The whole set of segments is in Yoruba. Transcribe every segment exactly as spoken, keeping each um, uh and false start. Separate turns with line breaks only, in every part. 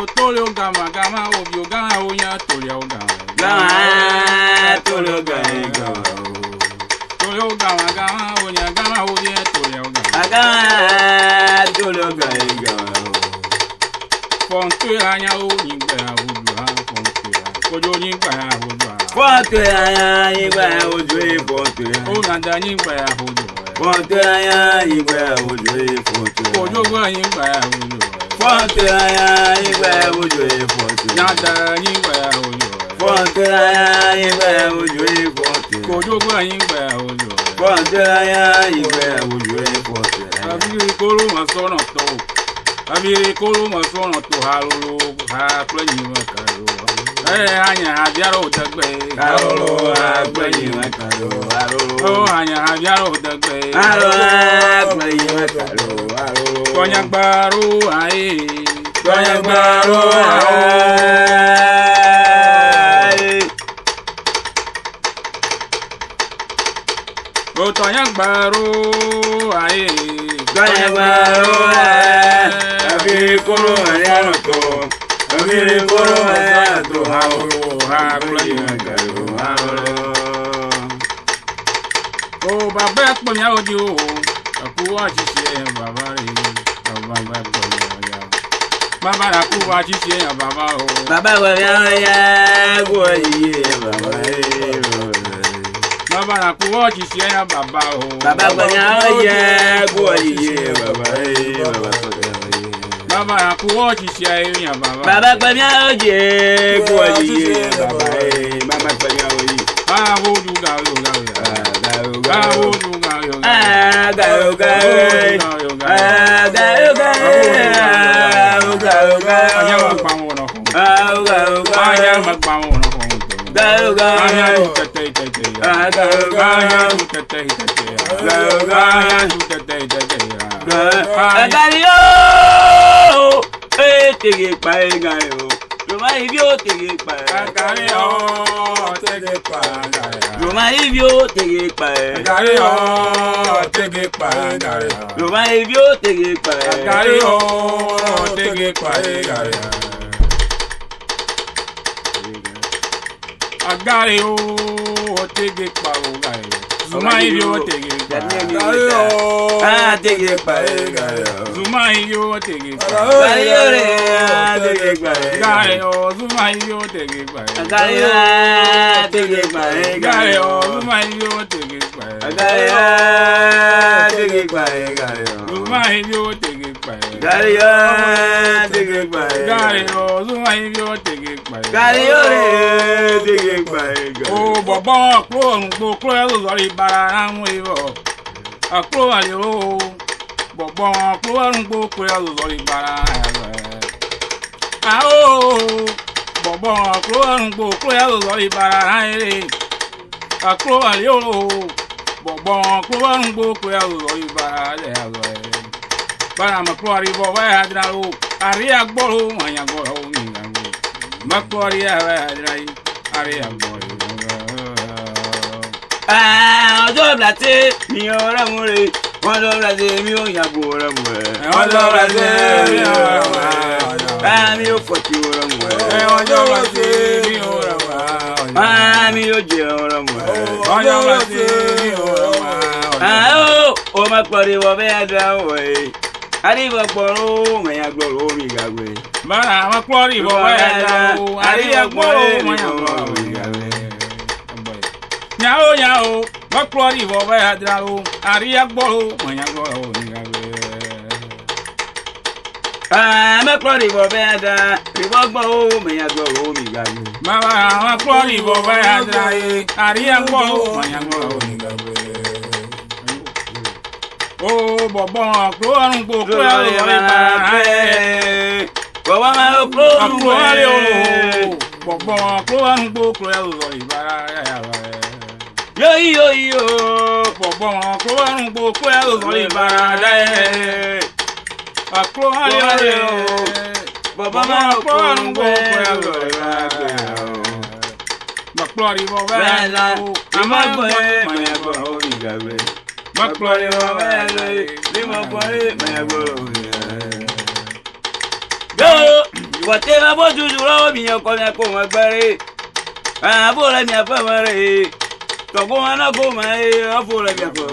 tolio gama gama obio gama onya tolio gama.
Gama tolio gama.
Tolio gama gama onya gama obio tolio gama.
Gama tolio gama.
Fonte anya o nyigba odu ha fonte. Kojo nyigba odu ha.
Fonte anya nyigba odu e fonte.
O nanda nyigba odu.
Fonte anya nyigba odu e fonte.
Kojo gba nyigba odu.
Fonte anya nyigba odu e fonte.
Nanda nyigba odu.
Fonte anya nyigba odu e fonte.
Kojo gba nyigba odu.
Fonte anya nyigba odu e fonte.
Abiri kolo masono to. Abiri kolo masono to halolo ha plenyi makaro. Eh anya abiaro dagbe.
Halolo ha plenyi makaro. Halolo.
Oh anya abiaro dagbe.
Halolo ha plenyi makaro. Halolo.
Konya gbaro ai.
Konya gbaro ai.
Oh konya gbaro ai.
Konya gbaro ai. Abiri kolo ariano to. Abiri kolo ariano to. Halolo ha plenyi makaro. Halolo.
Oh baba ponya ojo. Aku wa sise baba re. Baba ponya ya. Baba la ku wa sise baba o.
Baba wa ya ya go yi baba e.
Baba la ku wa sise baba o.
Baba wa ya ya go yi baba e.
Baba la ku wa sise baba.
Baba wa ya je go yi baba e. Baba wa ya yi.
Ah wo du ga yo ga. Ah wo du ga yo.
Ah ga yo ga. Ah ga yo ga.
Anya ma pa mo no.
Ah ga yo ga.
Anya ma pa mo no.
Ga yo ga.
Anya du tete tete.
Ah ga yo ga.
Anya du tete tete.
Ga yo ga.
Anya du tete tete.
Ga yo. Eh tege pa e ga yo. Roma ibi o tege pa.
Agari o tege pa.
Roma ibi o tege pa.
Agari o tege pa.
Roma ibi o tege pa.
Agari o tege pa. Agari o tege pa. Zuma ibi o tege pa.
Agari o ah tege pa.
Zuma ibi o tege pa.
Agari o tege pa.
Agari o Zuma ibi o tege pa.
Agari o tege pa.
Agari o Zuma ibi o tege pa.
Agari o tege pa.
Zuma ibi o tege pa.
Agari o tege pa.
Agari o Zuma ibi o tege pa.
Agari o tege pa.
O bobo kro ngbo kro e lo ri bara anu ibo. Akro ali o bobo kro ngbo kro e lo ri bara e. Ah o bobo kro ngbo kro e lo ri bara e. Akro ali o bobo kro ngbo kro e lo ri bara e. Bara ma kro ri bo wa hadra o ari agboro anya gboro mi ngango. Ma kro ri a hadra yi ari agboro.
Ah, ọjọ́ blate mi ora mure, ọjọ́ blate mi o yabo ora mure. Ọjọ́ blate mi ora mure. Ah, mi o foti ora mure.
Ọjọ́ blate mi ora mure.
Ah, mi o je ora mure.
Ọjọ́ blate mi ora mure.
Ah, o, o ma pori wo be ada o e. Ari wo poro me ya gboro mi gagbe.
Bara ma pori wo be ada o. Ari ya gboro me ya gboro mi gagbe. Nyao nyao, maklori vo be hadrao, ari agboro, manya gboro mi gagbe.
Ah, maklori vo be ada, ribo gboro, manya gboro mi gagbe.
Mama, maklori vo be hadrae, ari agboro, manya gboro mi gagbe. Oh, bobo, akro arun po kro ya lo re ba.
Bobo ma akro
akro ale o. Bobo, akro arun po kro ya lo re ba ya ya.
Yo yo yo,
bobo akro arun po kro ya lo re ba da e. Akro ale ale o.
Bobo ma akro arun po kro ya lo re ba.
Maklori vo be
hadrao, amagbo e manya gboro mi gagbe. Maklori vo be hadrao, limo pori manya gboro mi gagbe. Yo Wate ma bo juju lo mi ko mi ko ma gbere. Ah bo le mi afa mare. To go ma na go ma e afo le mi afa.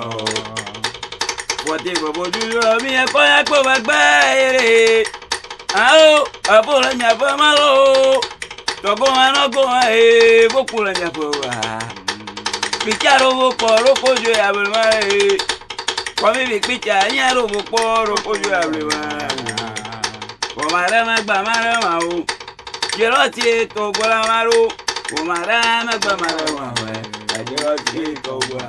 Wate ma bo juju lo mi ko ya ko ma gbere. Ah o afo le mi afa ma lo. To go ma na go ma e bo ku le mi afa. Picharo bo ko ro ko jo ya be ma e. Kwa mi picha nya ro bo ko ro ko jo ya be ma. Omara magba mara ma o. Jero ti to gola maro. Omara magba mara ma o. Jero ti to gola.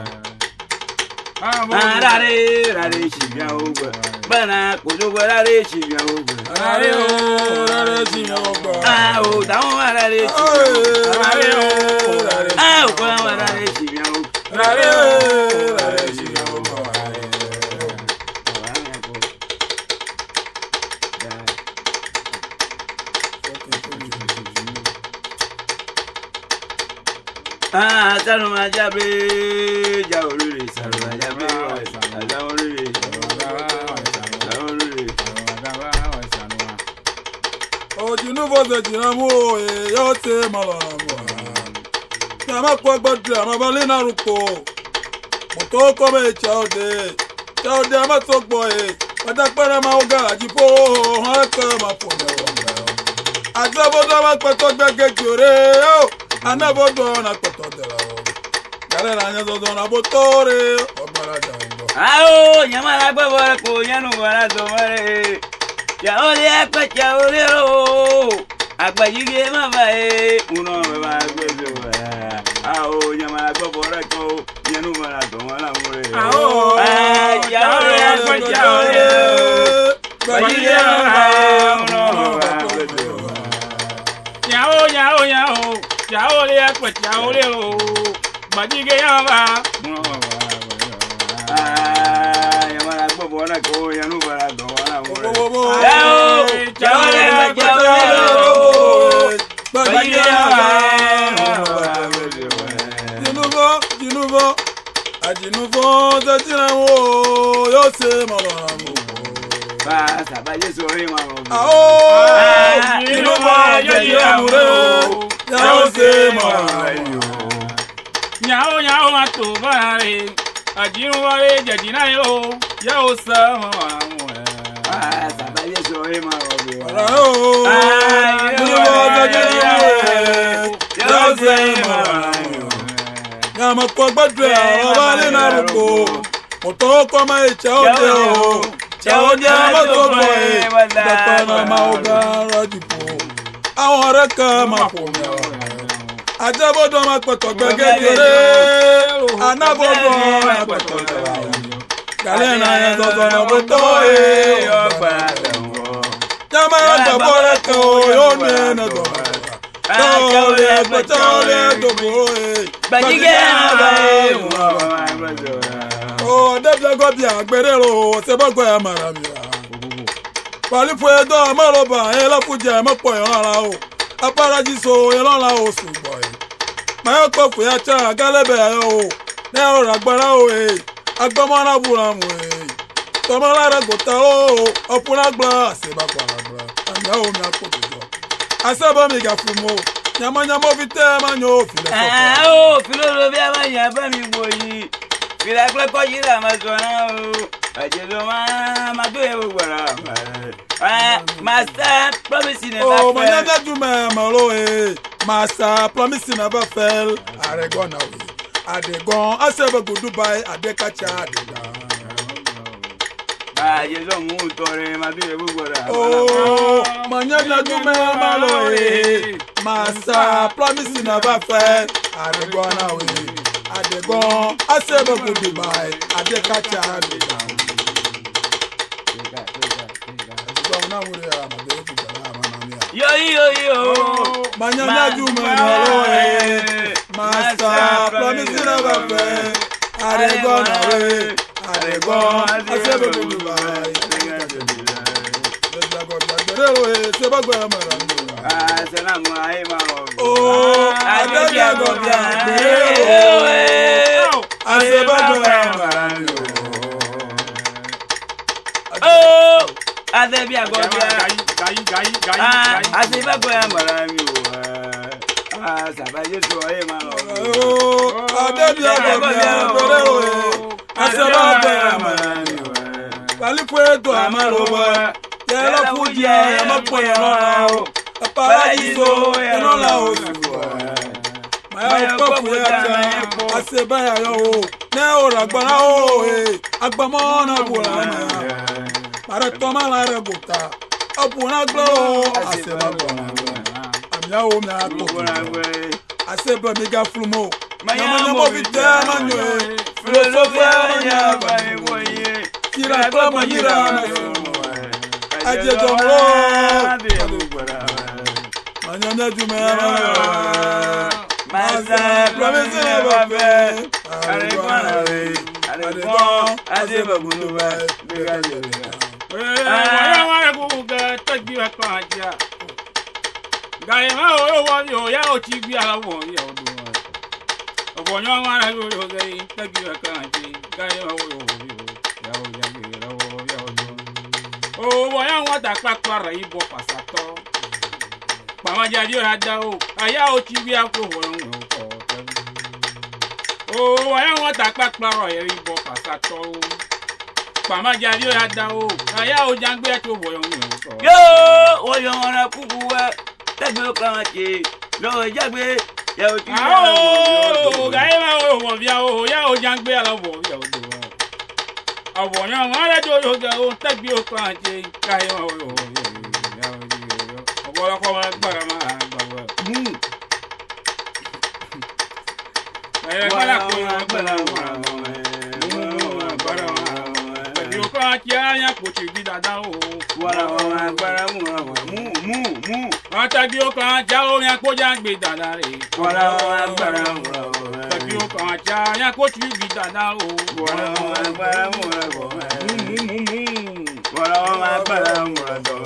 Ah, rare rare shibia o. Bana ko jo gola re shibia o.
Rare o, rare shibia o.
Ah, o da o rare shibia o.
Rare o, rare.
Ah, o ko rare shibia o.
Rare o, rare shibia o. Ah, sanu ma jabe, jaolure, sanu ma jabe, jaolure, jaolure. O jinu voze jinamu o e yo te malamo. Yama kwa gbadu ama bale na ruko. Moto ko me chaude. Chaude ama so gbo e. Pada pere ma o garaji po, ha ka ma po me o. Azabodo ma peto gbege jore o. Anabodo na peto de la o. Gale na nya zozo na botore o bara jango.
Ah o nyama la gbo bora ko nyanu bora so mare. Ya o le pe cha o le ro. Agba yige ma ba e uno me ba gbe so. Ah o nyama la gbo bora ko nyanu bora so mara mure.
Ah o
ya o le pe cha o le. Agba yige ma ba e uno me ba gbe so.
Yao yao yao yao le pe cha o le o. Ba yige ya ba.
Ah nyama la gbo bora ko nyanu bora so mara mure.
Yao
Chao le pe cha o le o. Ba yige ya ba.
Jinuvo, Jinuvo, a Jinuvo, the Jinamo, yo se malamo.
Ba sabaye sori ma mo.
Ah, Jinuvo, yo Jinamo, yo se malamo. Nyao nyao matu bare, a Jinuvo le jajina yo, yo se malamo.
Ah sabaye sori ma mo.
Ah, Jinuvo, the Jinamo, yo se malamo. Nyama kwa gbadu abale na ruko moto kwa ma chao de o chao de ma to boy da pana ma oga rajipo awon reka ma po mi ajabodo ma peto gbegere anabodo ma peto gale na yan zozo na boto e
yo pa danwo.
nyama ga bore ko yo ne na do chao de chao de do boy
Bajige abae
o debla go bi agbere ro se bogbo e mara mi pali fu edo amaloba e la fuje mo po yan ara o aparaji so e lola o su boy ma ko fu ya cha galebe o ne o ragbara o e agbomo na bura mu e to mo la gota o opuna gba se ba gba gba anya o mi akodo asaba mi ga fu mo nyama nyama vite manyo file
ah o filo lo bi amanya ba mi boyi fila kle ko yi la ma so na o ajedo ma ma do e gbara ah master promise never fail.
Oh manyanga jume malo e master promise never fail aregon na we adegon asebe go Dubai adekacha adegan
ah jedo mu tore ma do e gbara
oh manyanga jume malo e Masa promise never fail. Adegon na we. Adegon asebe go Dubai. Adekacha adegan. Adegon na we ya ma de ku jara ma na mi.
Yo yo yo.
Manyanya jume no e. Masa promise never fail. Adegon na we. Adegon asebe go Dubai. Adegon adegon e se ba gba mara mi.
Ah salamu ai ma o.
Oh, adeja go bia o. Aseba go marando.
Oh, adebia go bia.
Gai gai gai.
Ah, ase ba ko ya mara mi o. Ah, saba je so e ma lo.
Oh, ade bi abo bi abere o. Ase ba ko ya mara mi o. Pali pueto amaro bo. Yelo fuji ya mapo ya no. Paradiso ya no la o. Maya ko fu ya ase ba ya yo. Ne o ragbara o e. Agbamo na bo la ma. Para tomar la rebota. Opuna glo ase ba bo na. Amia o na to. Ase ba mega flumo. Maya mo vite manyo. Filosofia ya ba e boye. Kira ko ma yira na. Aje domro. Manyanya jumera. Masa promise ba be. Are kwana we. Are ko aje ba gunu ba. Bega je.
Waya waya kuga tagi wa kwaja. Gai ma o wa yo ya o ti bi ala wo ya o do. Obo nyo ma na yo yo gai tagi wa kwaja. Gai ma o yo ya o ya bi la wo ya o do. O wa ya wa da pa pa ra ibo pasato. Pa ma ja di o da o. Aya o ti bi akro wo yo ko. O wa ya wa da pa pa ra ibo pasato. Pama jadi o ada o aya o jangbe to boyo mi o
Yo o yo na kuku wa tagbe o kan ti lo jagbe ya o ti
o gai ma o wo bia o ya o jangbe ala wo ya o do awo yan ma la do yo ga o tagbe o kan ti gai ma o yo ya o di yo o bo la ko ma gbara ma gbara
mu
aya kala ko ma gbara ma Kia ya pochi bi dada o
wala wala gbara mu mu mu mu
atagi o kan ja o ya ko ja gbe dada re
wala wala gbara mu
atagi o kan ja ya ko chi bi dada o
wala wala gbara mu
mu mu mu
wala wala gbara mu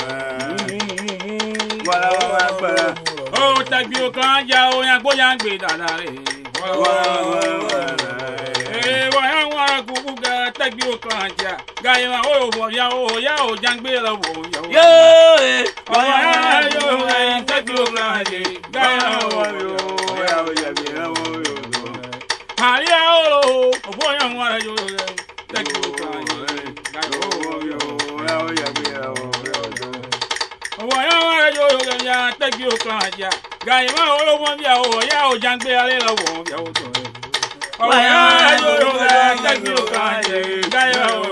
wala wala gbara
o tagi o kan ja o ya ko ja gbe dada re
wala wala
eh wa ya wa ku ku ga tagi o kan ja gai ma o wo ya o ya o jangbe la wo ya o
yo eh
wa ya yo tagi o kan ja gai ma o yo
ya o ya bi la wo yo
hari ya o wo ya wa yo tagi o kan ja gai o yo
ya o ya bi la wo yo
wo ya wa yo yo ya tagi o kan ja gai ma o wo ya o ya o jangbe ale la wo ya o to wa ya yo yo tagi o kan ja gai ma o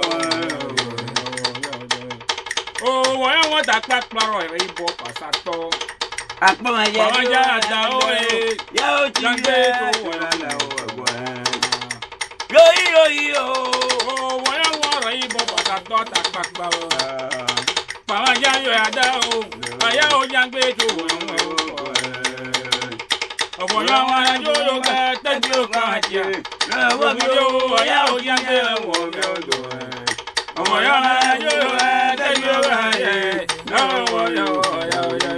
o wa ya wa ta pa paro e bo pasato
apa ma ya
wa ya da o e
ya o ti
jangbe to
wala la o yo yo yo
o wa ya wa ra i bo pasato ta pa paro pa wa ya yo ya da o aya o jangbe to wo o bo ya wa yo yo ga ta di o ka ja
la wa bi
yo aya o jangbe wo yo do ọmọ ya yo yo ta di o ka ja na wo yo ya ya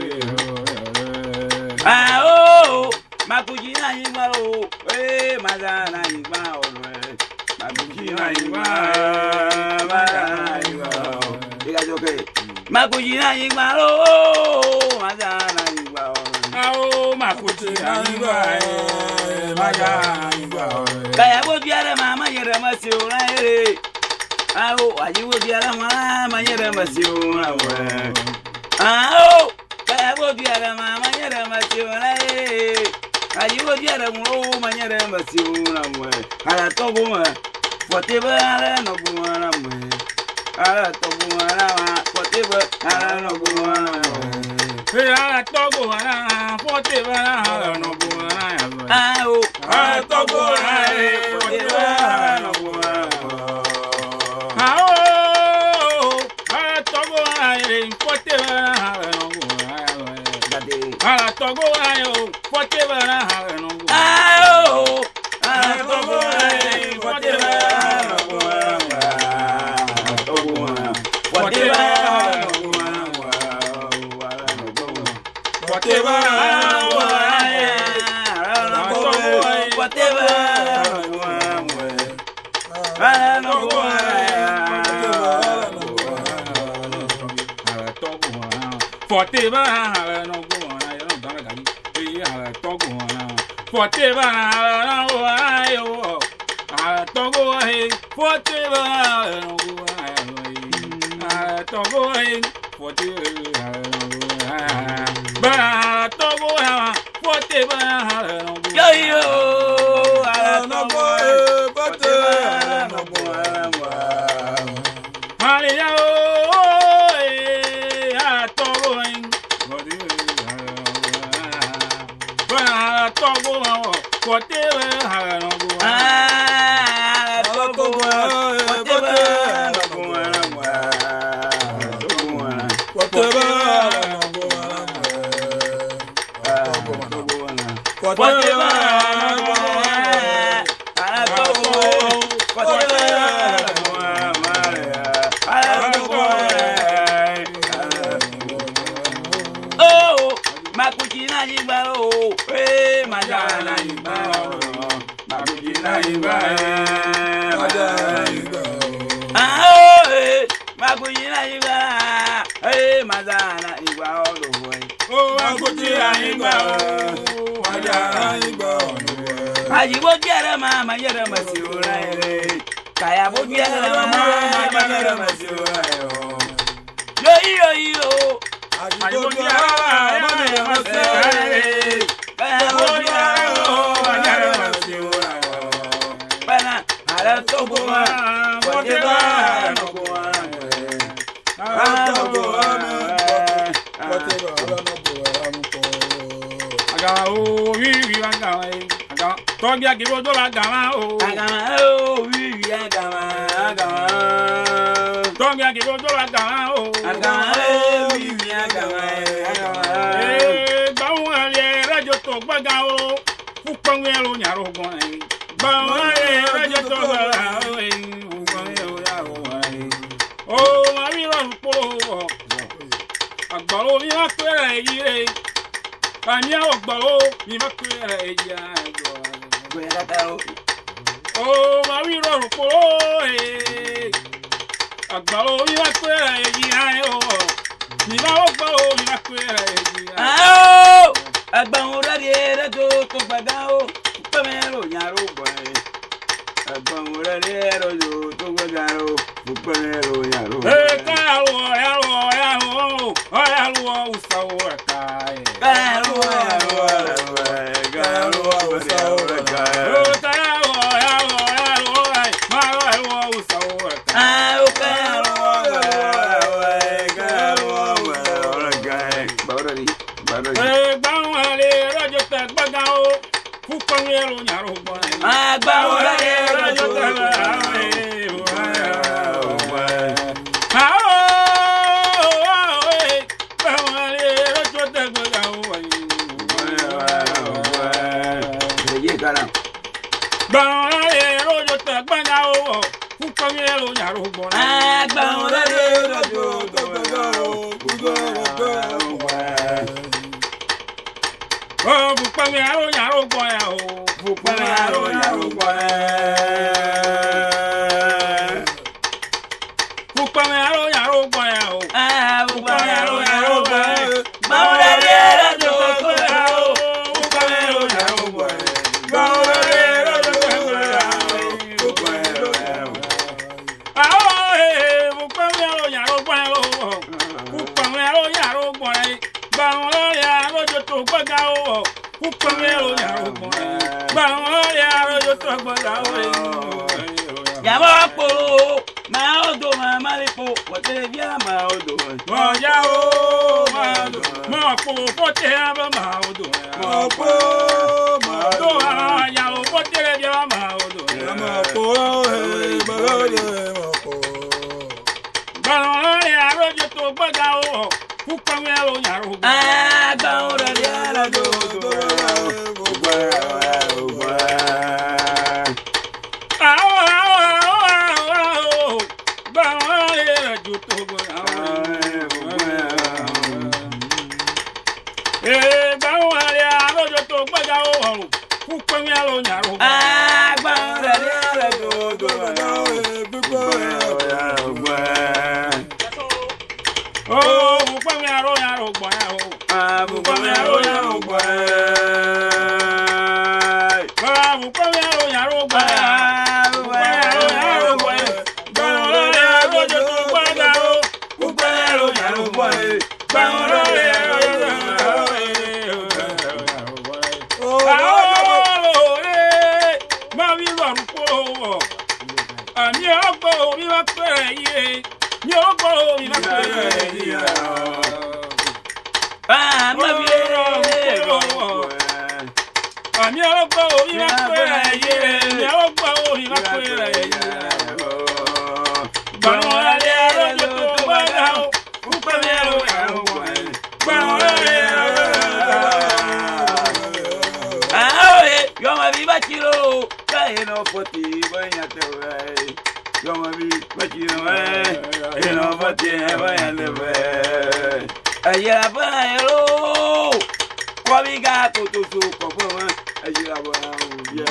ah oh makuji na yin ma o eh maza na yin ma o makuji na yin ma maza na yin ma o diga joke makuji na yin ma o maza na yin ma o
ah o makuji na yin ma e maza na yin ma o
kaya bo biara mama yere ma si o na ere ah o ayi wo biara mama yere ma si o na o ah o kaya bo biara mama yere ma si o na ere ayi wo biara mu o ma yere ma si o na o ala to go ma fote ba ala no go na mo ala to go na ma fote ba ala no go na
e ala to go na fote ba ala no go na
ah o
ala to go na fote ba ala no go na ah o ala to go na fote ba ala no go na ala to go na fote ba ala no go
ah o ala to go na
fote ba ala no go fote ba whatever
whatever
forte ba ha no go na yo da ga ni e ha to go na forte ba na go ayo ha to go he forte ba no go ayo ha to go he forte ba to go ha forte ba no go
yo yo
no go forte no go
Maria Whatever,
ah togo whatever
whatever
Ajibo jere mama jere masiura ere kaya bo jere mama jere masiura yo yo yo
ajibo jere mama jere masiura
kaya bo jere masiura bana ala tobo ma whatever no go ala tobo ma whatever no go
aga o wi wi aga aga Togi akibo to la gama o.
Agama o, wi wi agama, agama.
Togi akibo to la gama o.
Agama o, wi wi agama, agama.
Eh, bawo ale rajo to gbaga o. Fukpangwe lo nyaro gon ai. Bawo ale rajo to gbaga o. Fukpangwe lo nyaro ai. O ma mi ro polo. Agbaro mi ma kwere ejire. Ani agbaro mi ma kwere eja. Oh, ma wi ro po eh. Agbaro mi wa pe eji ai o. Mi ma o gbo mi wa pe eji ai.
Ah! Agbaro re re to to gbaga o. Pe me ro nyaro gbo e. Agbaro re re to to gbaga o. Pe me ro nyaro.
Eh, ka lo ya lo ya lo. O ya lo o sa o ka e.
Ka lo ya lo ka lo o sa o ka.
Oh, Bukpami aro yaro boya o. Bukpami aro yaro boya. Bukpami aro yaro boya o.
Ah,
Bukpami aro yaro boya.
Maura re to ko
o. Bukpami aro yaro boya. Maura re to ko o. Bukpami aro yaro boya. Ah, eh, Bukpami aro yaro boya o. Bukpami aro yaro boya. Maura yaro to gbaga o. Bukpami aro yaro boya. Maura yaro to gbaga o.
Yabo po, ma odo ma malipo, wote bia ma odo.
Mo ya o, ma odo. Mo po pote aba ma odo.
Mo po, ma
Do ha ya o pote bia ma odo.
ma po e ba de ma po.
Maura yaro to gbaga o. Bukpami aro yaro.
Ah, gaura re to to. Ah, gaura re to to.
mi ò gbọ́ mi máa pẹ́ yé mi ò gbọ́ mi máa pẹ́ yé.
Ah, ma bi
mi ò gbọ́ mi máa pẹ́ yé mi ò gbọ́ mi máa pẹ́ yé. Gbàrún alẹ́ arọ́jọ́ tó bá dá o púpọ̀ mi ẹ̀rọ ẹ̀rọ gbàrún alẹ́
Yoma bi bachiro, kae no poti, vaya te vai. Yoma bi bachiro, eh, no poti, vaya te vai. Ayera para ero, kwabiga kutusu kopoma, ayera para ubia.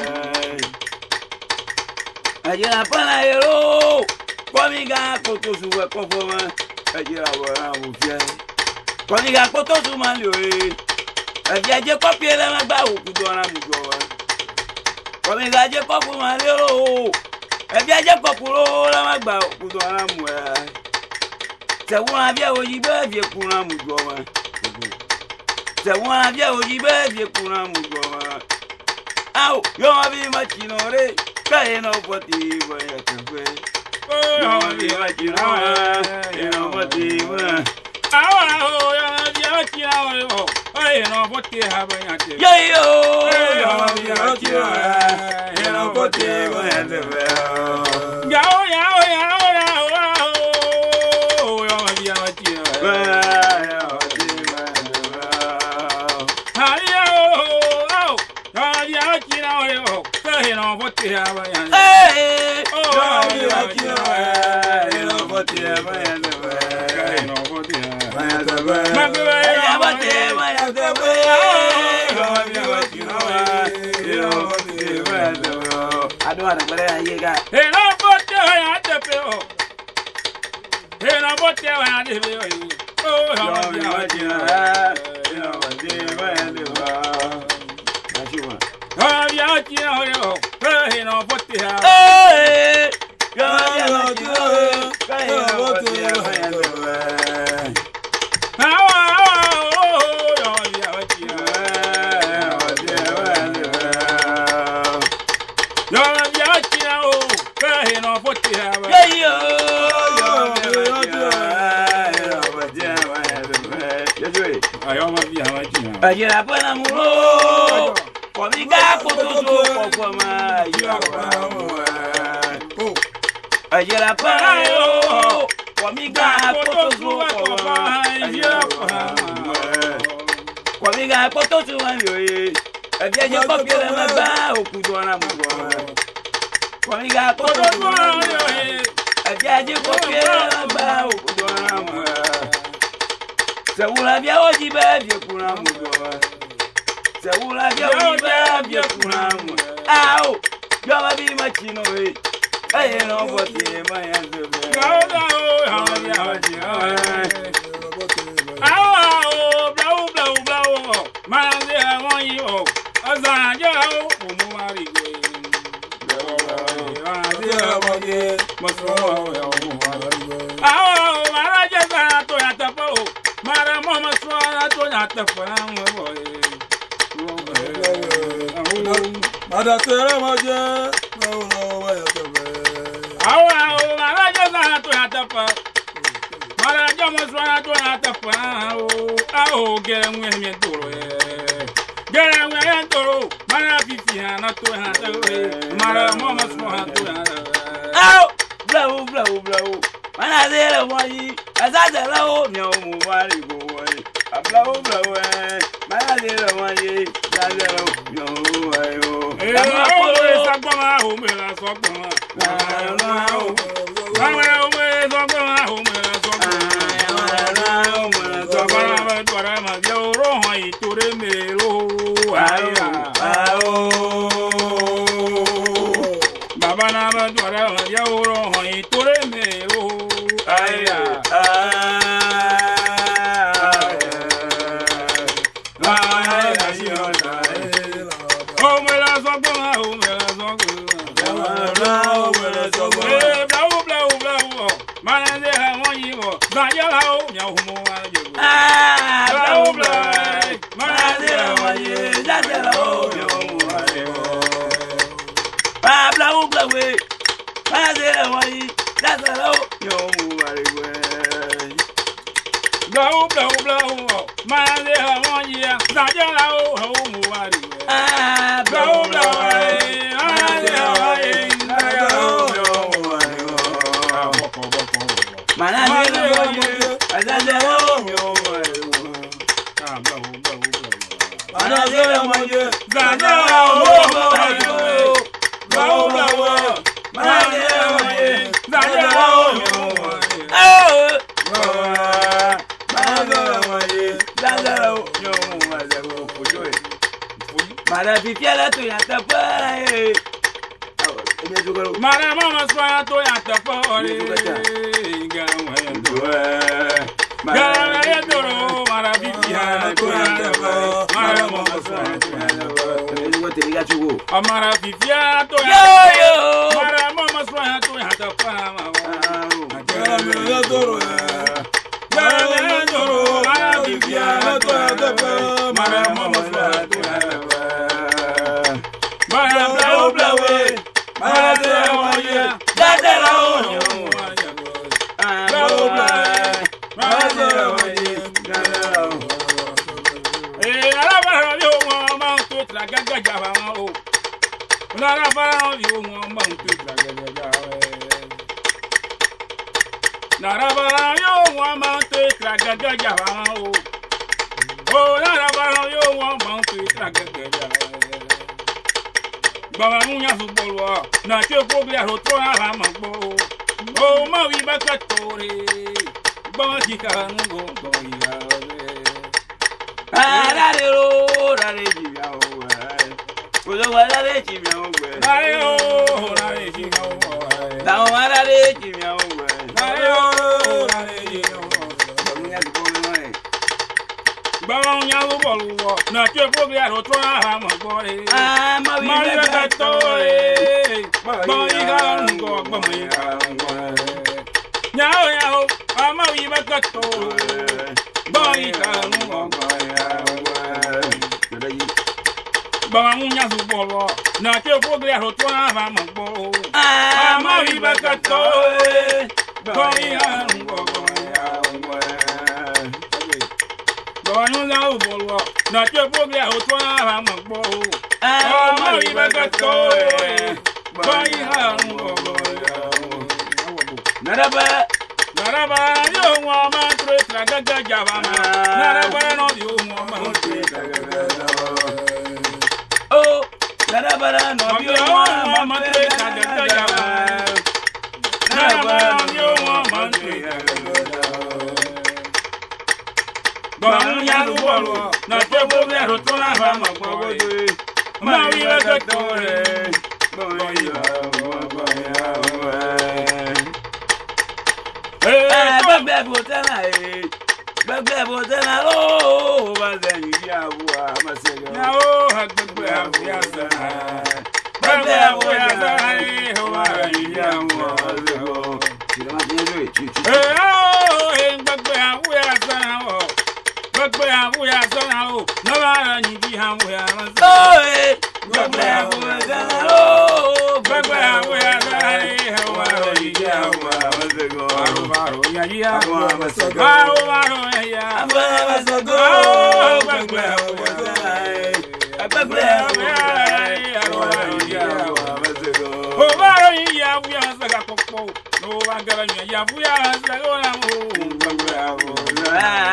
Ayera para ero, kwabiga kutusu kopoma, ayera para ubia. Kwabiga kutusu malio eh. Ẹ̀jẹ̀ jẹ́ kọ́pì ẹlẹ́mẹ̀ gbà òkú dọ́ra mú jọ wá. Kọ̀míga jẹ́ kọ́pù máa lérò o. Ẹ̀jẹ̀ jẹ́ kọ́pù lówó lẹ́mẹ̀ gbà òkú dọ́ra mú ẹ̀. Tẹ̀wọ́n abẹ́ òyì bẹ́ẹ̀ fi kúnra mú jọ wá. Tẹ̀wọ́n abẹ́ òyì bẹ́ẹ̀ fi kúnra mú jọ wá. Awo yóò wá bí ma tì náà rè káyé náà fọ́ ti bọ̀ ẹ̀ kẹfẹ́. Yóò wá bí ma tì náà rè náà fọ́ ti bọ̀ ẹ̀.
Àwọn àwọn yóò wá bí ma tì náà rè o. Hey, no, what they have in your
Yo, yo,
hey,
yo,
yo,
yo, you know what they want to be.
Yo, yo, yo, yo, oh, yo, yo, yo, hey, no, what they have in your
Hey,
oh,
yo,
yo,
yo, you know what they want to be.
hey, no, what they have.
I don't want to play a guy.
Hey, no, what they have to pay. Hey, no, what they have to pay. Oh, yo, yo,
you know what they want to do.
oh, yo, yo, yo, hey, no, what they have.
Hey, yo, yo, yo, yo, what they want to do. Ayera buena muro, comiga putuso popoma, ayera para yo, comiga putuso popoma, comiga putuso yo, ẹbí ẹjẹ kọfí rẹ máa bá òkúdu ọ̀nà mú bọ̀. Kọ̀míga putuso yo, ẹbí ẹjẹ kọfí rẹ máa bá òkúdu ọ̀nà mú bọ̀. Sẹ̀wúrà bí ẹwọ́ jí bẹ́ẹ̀ bí ekura mú bọ̀. Sẹ̀wúrà bí ẹwọ́ jí bẹ́ẹ̀ bí ekura mú. Áwò bí ọba bí ma tì nù wé, ẹ̀yẹ náà bọ̀ tì í ma yẹn tó bẹ́ẹ̀.
Gàwọ́dà o, àwọn bí àwọn jì náà. Àwọn o, bláwó bláwó bláwó ọ̀, máa ń lé àwọn yìí ọ̀, ọ̀sán àjẹ́ o, kò mú wá rí gbé. Àwọn o, màá jẹ́ sára tó yàtọ̀ pọ̀ o. Mara mama swara to nyata fana boy.
Mada tere maje, no no way to be.
Awa o mara jaza to nyata pa. Mara jama swara to nyata fana o. Aho gere mwe mi doro e. Gere mwe mi doro. Mara fifi na to nyata e. Mara mama swara to nyata.
Aw, blow blow blow. Mana zere moyi, azaza lawo mi o mu wari go wari. Ablawo blawo eh, mana zere moyi, azaza lawo mi o mu wari o.
Eh, o me sagbama o me la sagbama. Ah, o. Sagbama o me sagbama o me la sagbama.
Ah, o me la sagbama.
Sagbama dwara ma je o ro han itore me ro. Aya.
Ah o.
Baba na ma dwara ma je o ro han itore me ro. Aya.
Mazera wai, Lazaro, yo muwarewe.
Blow, blow, blow, mande hamoya, sajala o muwari.
Ah,
Blow, blow, mande hamoya, sajala o muwari. Boko, boko.
Manazera wai, Lazaro, yo muwarewe.
Ah, blow, blow, blow.
Manazera wai,
Sajala o muwari. Blow, blow, manazera wai, sajala o muwari.
Mara fifiala tu ya tapara eh.
Mara mama swaya to ya tapara eh. Gawa ya doro mara fifiala to ya tapara. Mara mama swaya to ya tapara. Mara fifiala to ya tapara. Mara mama swaya to ya tapara. Gawa ya doro Gawa ya doro mara fifiala to ya tapara. Mara mama swaya to ya tapara. Mara blow blow eh, mara de moya, dada la oño, blow blow, mara de moya, dada la oño. Eh, la para yo mama tu tra gaga java o, la para yo mama tu tra gaga java. La para yo mama tu tra gaga java o, oh la para yo mama tu tra gaga java. Baba munya subolo na che foglia rotro ala mambo o ma vi bakatore baba tika ngo ngo ya
Ara de ro ra de jibia o ko do wala de jibia o
na yo na de jibia o
da wala de jibia o
na yo na de jibia o
munya subolo ne
baba munya subolo na che foglia rotro ala mambo
ah ma vi
bakatore baba tika ngo baba tika ngo nyao nyao ama vi bakatore baba tika ngo Baba munya subolo na che foglia rotona va mambo
ah
ma vi bakato baba tika ngo Baba munya subolo na che foglia rotona va mambo ah ma vi bakato baba tika ngo
Naraba
Naraba yo wa ma tre tra gaga java ma Naraba no yo wa ma tre tra gaga java
oh naraba no
yo wa ma tre tra gaga java Naraba yo wa ma tre tra gaga java Baba munya subolo na che foglia rotona va mambo ma vi bakato baba tika
eh bagbe botana eh bagbe botana lo bazani ya wa masego
na o hagbegbe abuya sana gbegbe abuya sana eh o wa ya mo masego
tira ma tiene chu chu
eh o eh gbegbe abuya sana o gbegbe abuya sana o no ba ni bi ha mo ya masego
oh eh bagbe abuya sana lo
gbegbe abuya sana eh o wa ya mo masego aro aro ya ya
wa masego
aro aro ya
wa masego
oh gbegbe abuya sana
bagbe abuya wa masego
o ba ya abuya masego popo no ba gara ya abuya masego na mo gbegbe abuya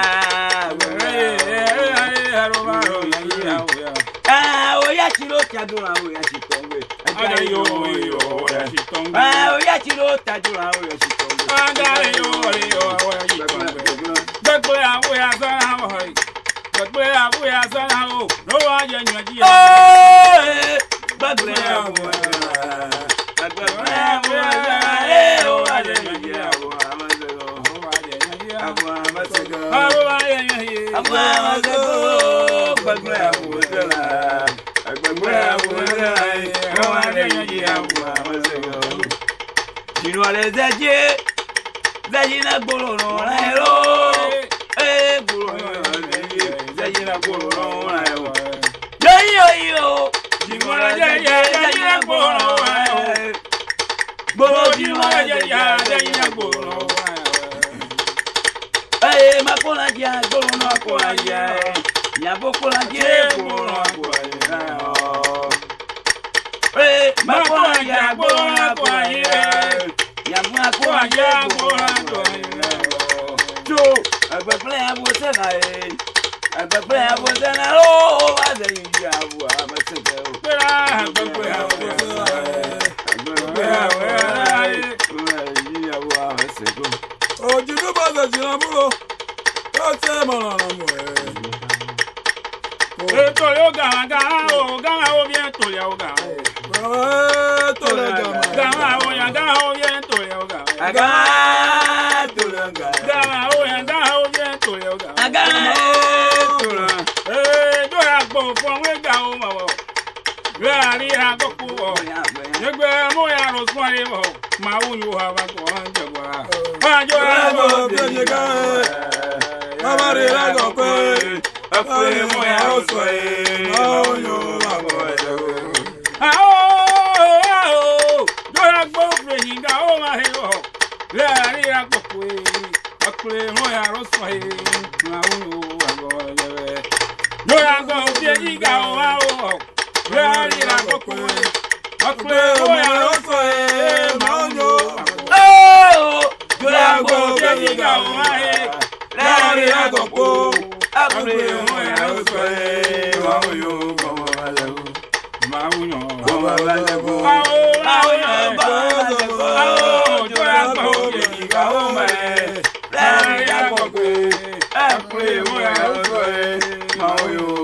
ah oya chiro tadura oya chitongwe
Aga yo yo oya chitongwe
ah oya chiro tadura oya chitongwe
Aga yo yo oya chitongwe Gbegbe abuya sana o gbegbe abuya sana o no wa je nyaji
eh bagbe abuya bagbe abuya eh o wa je nyaji abuya masego
o wa je nyaji
abuya masego
o wa je nyaji
abuya masego bagbe abuya bagbe abuya o wa je nyaji abuya masego jinu ale zeje zeji na gboro no ra ero eh gboro zeji na gboro no ra ero yo yo yo
Jimora je je je je gboro
Gboro di ma ya ya ya gboro. Eh, ma kola dia gboro no kola dia. Ya bo kola dia gboro no kola dia. Eh, ma kola dia gboro no kola dia. Ya mo kola dia gboro no kola dia. Jo, agbeple abo se na eh. Agbeple abo se na o wa se yin dia abo ma se be o. Pera agbeple abo se na eh. Ojudu baza jinamulo, ose mọ̀nà mọ̀ ẹ́. Ètò yóò gàmà gàmà o, gàmà o bí ètò yẹ o gàmà. Ètò yẹ gàmà. Gàmà o yàn gàmà o bí ètò yẹ o gàmà. Gàmà ètò yẹ o gàmà. Gàmà o yàn gàmà o bí ètò yẹ o gàmà. Gàmà ètò yẹ. Ee, jọ ya gbọ̀ fún àwọn ẹgbẹ́ àwọn ọmọ wọ̀. Yóò yà rí àgọ́kù wọ̀. Yẹgbẹ́ mú ya rò sún ayé wọ̀. Màá wù yóò wà wá kọ́ ọ́n jẹ̀ wá. Ọjọ́ àgbọ̀ bẹ̀yẹ̀ ká ẹ̀. Bàbá rẹ̀ lágọ̀ pé ẹ̀fọ́ mú ya rò sún ayé. Màá wù yóò wà kọ́ ẹ̀ jẹ̀ wá. Yóò yà gbọ́ bẹ̀yẹ̀ ká ó máa hẹ̀ wọ̀. Yóò rí àgọ́kù ẹ̀. Ẹ̀fọ́ mú ya rò sún ayé. Màá wù yóò wà kọ́ ẹ̀ jẹ̀ wá. Yóò yà gbọ́ bẹ̀yẹ̀ ká ó máa wọ̀. Yóò rí àgọ́kù ẹ̀. Ọ̀pẹ òyà ọ̀sọ̀ ẹ̀ máa ń yọ. Jọ̀lá gbọ́ bẹ́ẹ̀ni ká o máa yẹ. Láàrin àgọ̀kọ́. Ọ̀pẹ òyà ọ̀sọ̀ ẹ̀ máa ń yọ. Máa ń yọ. Máa ń yọ. Jọ̀lá gbọ́ bẹ́ẹ̀ni ká o máa yẹ. Láàrin àgọ̀kọ́. Ọ̀pẹ òyà ọ̀sọ̀ ẹ̀ máa ń yọ.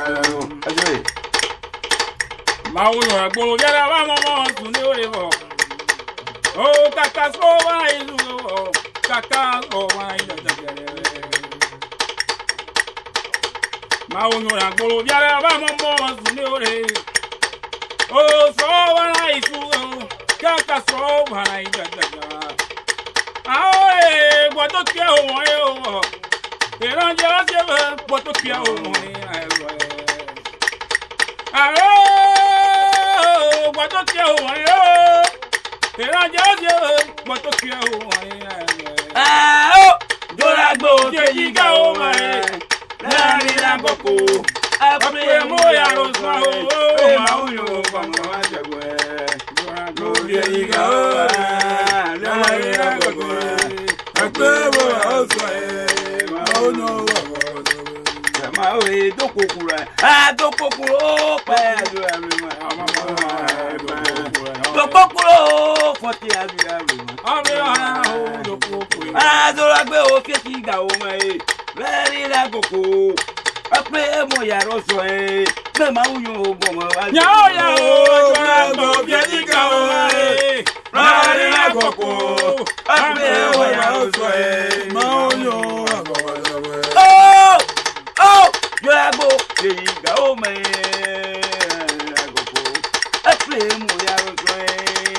Mauno agbolo yara wa momo tunde ore bo. O kaka so wa ilu o kaka so wa ina jagere. Mauno agbolo yara wa momo tunde ore. O so wa isu o kaka so wa ina jagere. Ae gboto ke o won e o. Eran je o se gboto ke o won e ayo. Ae Gbọ́dọ̀ kí ẹ wọ̀n yó, ìrànjẹ́ ó ṣe gbọ́dọ̀ kí ẹ wọ̀n yó. Jọ̀lá gbọ́ kejì ká ó wọ̀n yé, láàrin àkókò, ọ̀pẹ̀ mú yàrá sọ ó máa ń yọ ọmọ àjẹgbọ́ ẹ̀. Jọ̀lá gbọ́ kejì ká ó wọ̀n yé, láàrin àkókò, ọ̀pẹ̀ mú yàrá sọ ẹ̀ máa ń yọ ọmọ àjẹgbọ́. Máa ń rí dókòkòrò ẹ̀, àdókòkòrò ó pẹ́ ẹ̀dùn ẹ̀mí mọ́ ọmọ ọmọ. Dokokuro fọti abi abi. Ọbẹ̀ ọ̀hán o dokokuro. Adora gbé o kéjì ga o mọ̀ ẹ́. Lẹ́rìí la koko. Ọpẹ́ mo yàrá sọ ẹ́. Bẹ́ẹ̀ máa ń yan oògùn ọmọ wa. Yàwó yàwó ọjọ́ àgbọ̀ kéjì ga o mọ̀ ẹ́. Lẹ́rìí la koko. Ọpẹ́ mo yàrá sọ ẹ́. Máa ń yan àgbọ̀ wa lọ́wọ́. Ó ó yọ àgbọ̀ kéjì ga o mọ̀ ẹ́. Ọpẹ́ mo yàrá sọ ẹ́.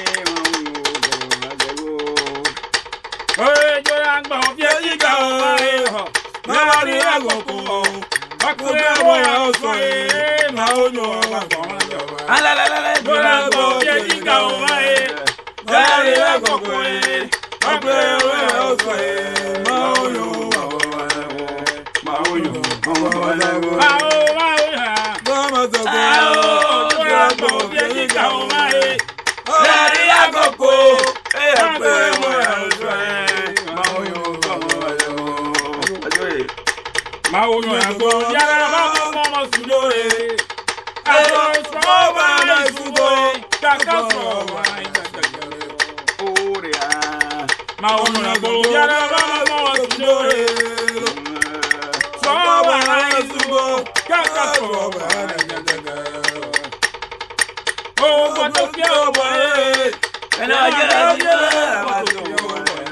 Mauno ago yara ba mo mo sudore. Ago so ba na sudore. Kaka so ba ina jagere. Oria. Mauno ago yara ba mo mo sudore. So ba na sudore. Kaka so ba ina jagere. O ba to ke o ba e. Ena jara jara ba to ke o ba.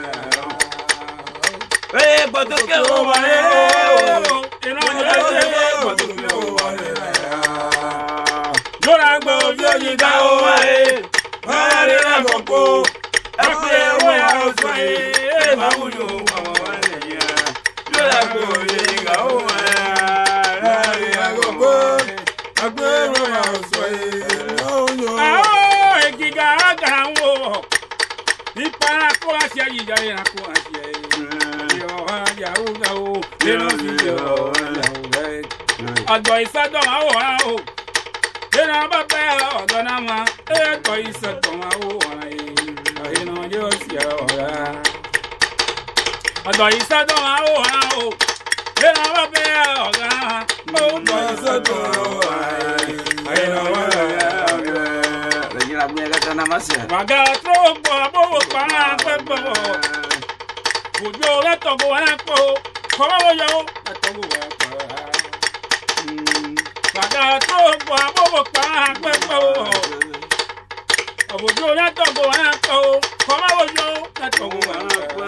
Eh ba to ke o ba e. Jọ̀lá gbọ́ bẹ́ẹ̀ni ká ó wá ẹ̀. Láàrin àkókò, ẹ̀fẹ̀ wọ́n yà ó sọ ẹ̀. Ẹ̀ máa ń yọ ọmọ wa nìyẹn. Jọ̀lá gbọ́ bẹ́ẹ̀ni ká ó wá ẹ̀. Láàrin àkókò, ẹ̀fẹ̀ wọ́n yà ó sọ ẹ̀. Àwọn èkìkà àgà ń wò.
Ipa ko asia yija ina ko asia. Yo ya u ga o. Eno si yo ya u ga. Ado isado ma o ha o. Ena ba pe o do na ma. E do isado ma o ha e. Eno yo si ya o ga. Ado isado ma o ha o. Ena ba pe o ga. O do isado ma o ha e. Eno yo si ya o ga.
La punya kata nama saya.
Maga trompo abo pa pepo. Bujo la togo anapo. Koma boyo la togo anapo. Maga trompo abo pa pepo. Bujo la togo anapo. Koma boyo la togo anapo.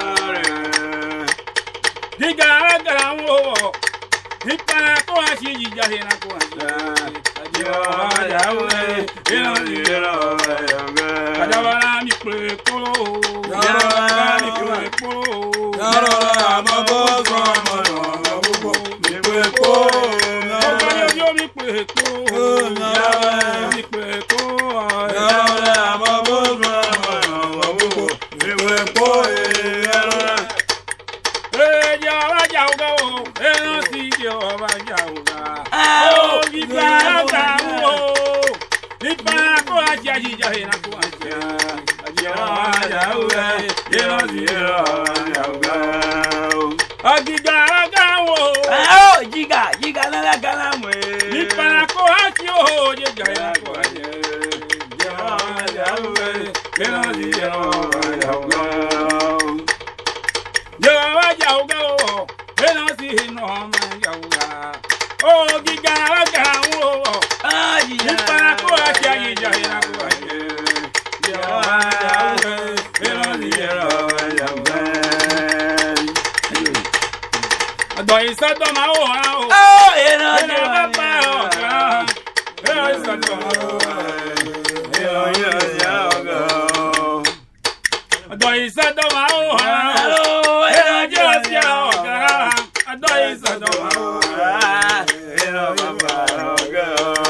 Diga gara wo. Ipa ko asi jija hena ko asi. Ajo ya we. Eno ero. Kadabara mi pe polo, Kadabara mi pe polo, Kadabara ma bozo ma ma bobo mi pe polo, Kadabara yo mi pe polo, Kadabara mi pe polo, Kadabara ma bozo ma ma bobo mi pe polo, eh ya va ya uga o, eh no si yo va ya uga, oh gita ga o. Ipa ko aja jija hena ko aja aja aja uwe yero yero ya uga agiga aga wo
Oh, jiga, jiga na la gala mwe.
Ipa ko aja o jija hena ko aja aja aja uwe yero yero ya uga yero aja uga o yero si no ma ya uga oh giga aga wo
Ah, jiga.
Ipa ko aja jija hena ko aja Ado isado ma o ha o.
Oh, eno
Eno ba pa o ga. Eno isado ma o ha. Eno yo ya o ga. Ado isado ma o ha. Eno yo ya o ga. Ado isado ma o ha. Eno ba pa o ga.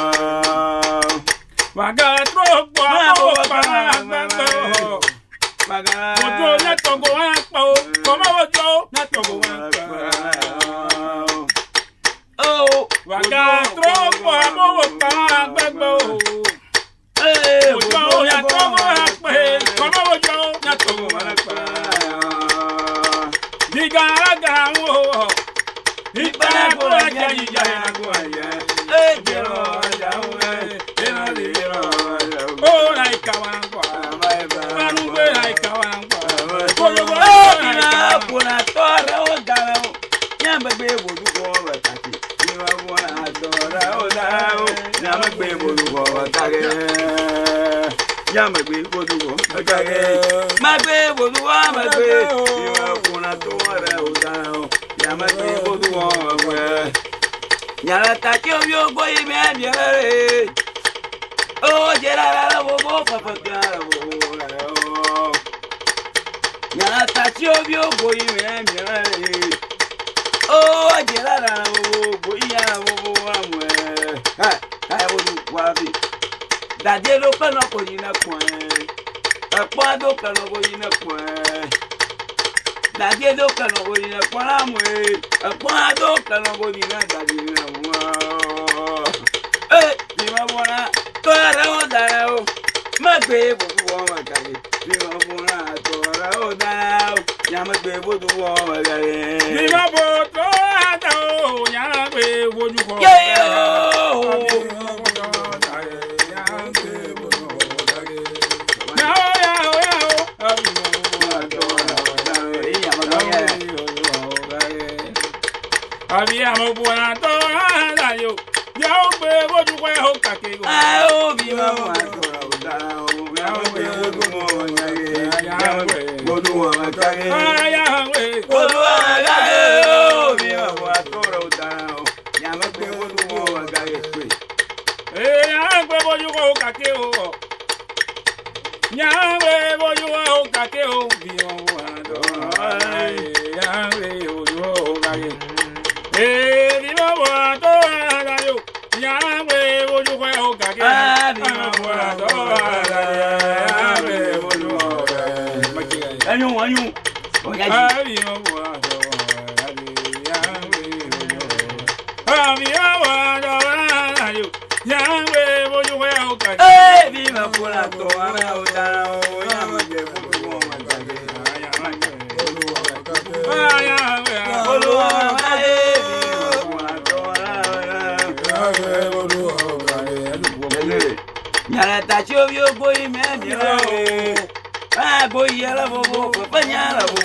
Waga tro po po pa pa pa. Ojo na togo wa pa o. Koma ojo na togo wa pa.
Oh,
Waga trompo abo pa gbegbo.
eh,
Ojo ya togo wa pe. Koma ojo na togo wa pa. Diga aga wo. Ipa ko aja jija na ko aja.
eh,
Jero aja we. Ena diro. Oh, lai kawan kwa. Anu be lai kawan kwa. Koyo go
oh,
lai
ina
kawan.
puna tora o gala o. Nyamba be bodu ko bataki. Niwa puna tora o dao. Nyamba be bodu ko bataki. Nyamba be bodu ko bataki. Magbe bodu wa magbe. Niwa puna tora o dao. Nyamba be bodu ko bataki. Nyala taki o yo go ime biere. Oh, jera la bo bo fa fa gara bo. Nyala taki o yo go ime biere. Oh, jera la bo bo ya bo bo amwe. Ha, ha bo du wa bi. Da de lo pa no ko yina kwa. Pa pa do ka no ko yina kwa. Da de do ka no ko yina kwa amwe. Pa do ka no ko yina da di na wa. Eh, ni ma bona. Tora o dara o. Ma gbe bo du wo ma kare. Ni ma bona tora o dara o. Ya ma gbe bo du wo ma kare.
Ni ma bo to ata o nya gbe woju ko.
Yeah, yo.
Había mo buena toda yo. Ya o pe woju ko ho kake go.
Ah, o bi ma mo tora o dara o. Ya ma gbe bo du wo ma kare. Ya ma gbe bo du wo ma kare.
Aya we.
Bo du wo ma kare. O bi ma mo tora o dara o. Ya ma gbe bo du wo ma kare.
Eh, ya gbe woju ko kake o. Ya we woju ko kake o. Bi mo buena toda. Ya we woju ko kake. Eh, bi mo buena toda yo. Ya we woju ko kake.
Ah, bi
mo buena toda. Ya we woju ko kake.
Anyu anyu. Oya ji.
Abi mo wa do abi ya we yo. Abi ya wa do ayo. Ya we bo yo we o ka.
Eh bi ma kula to ara o da o ya ma je bu mo ma ka ge.
Ya ma je. Ya we
Olu wa eh bi ma kula to ara ya. Nyara ta cho yo boy me mi ra o. Ah boy ya la bo bo pa nya la bo.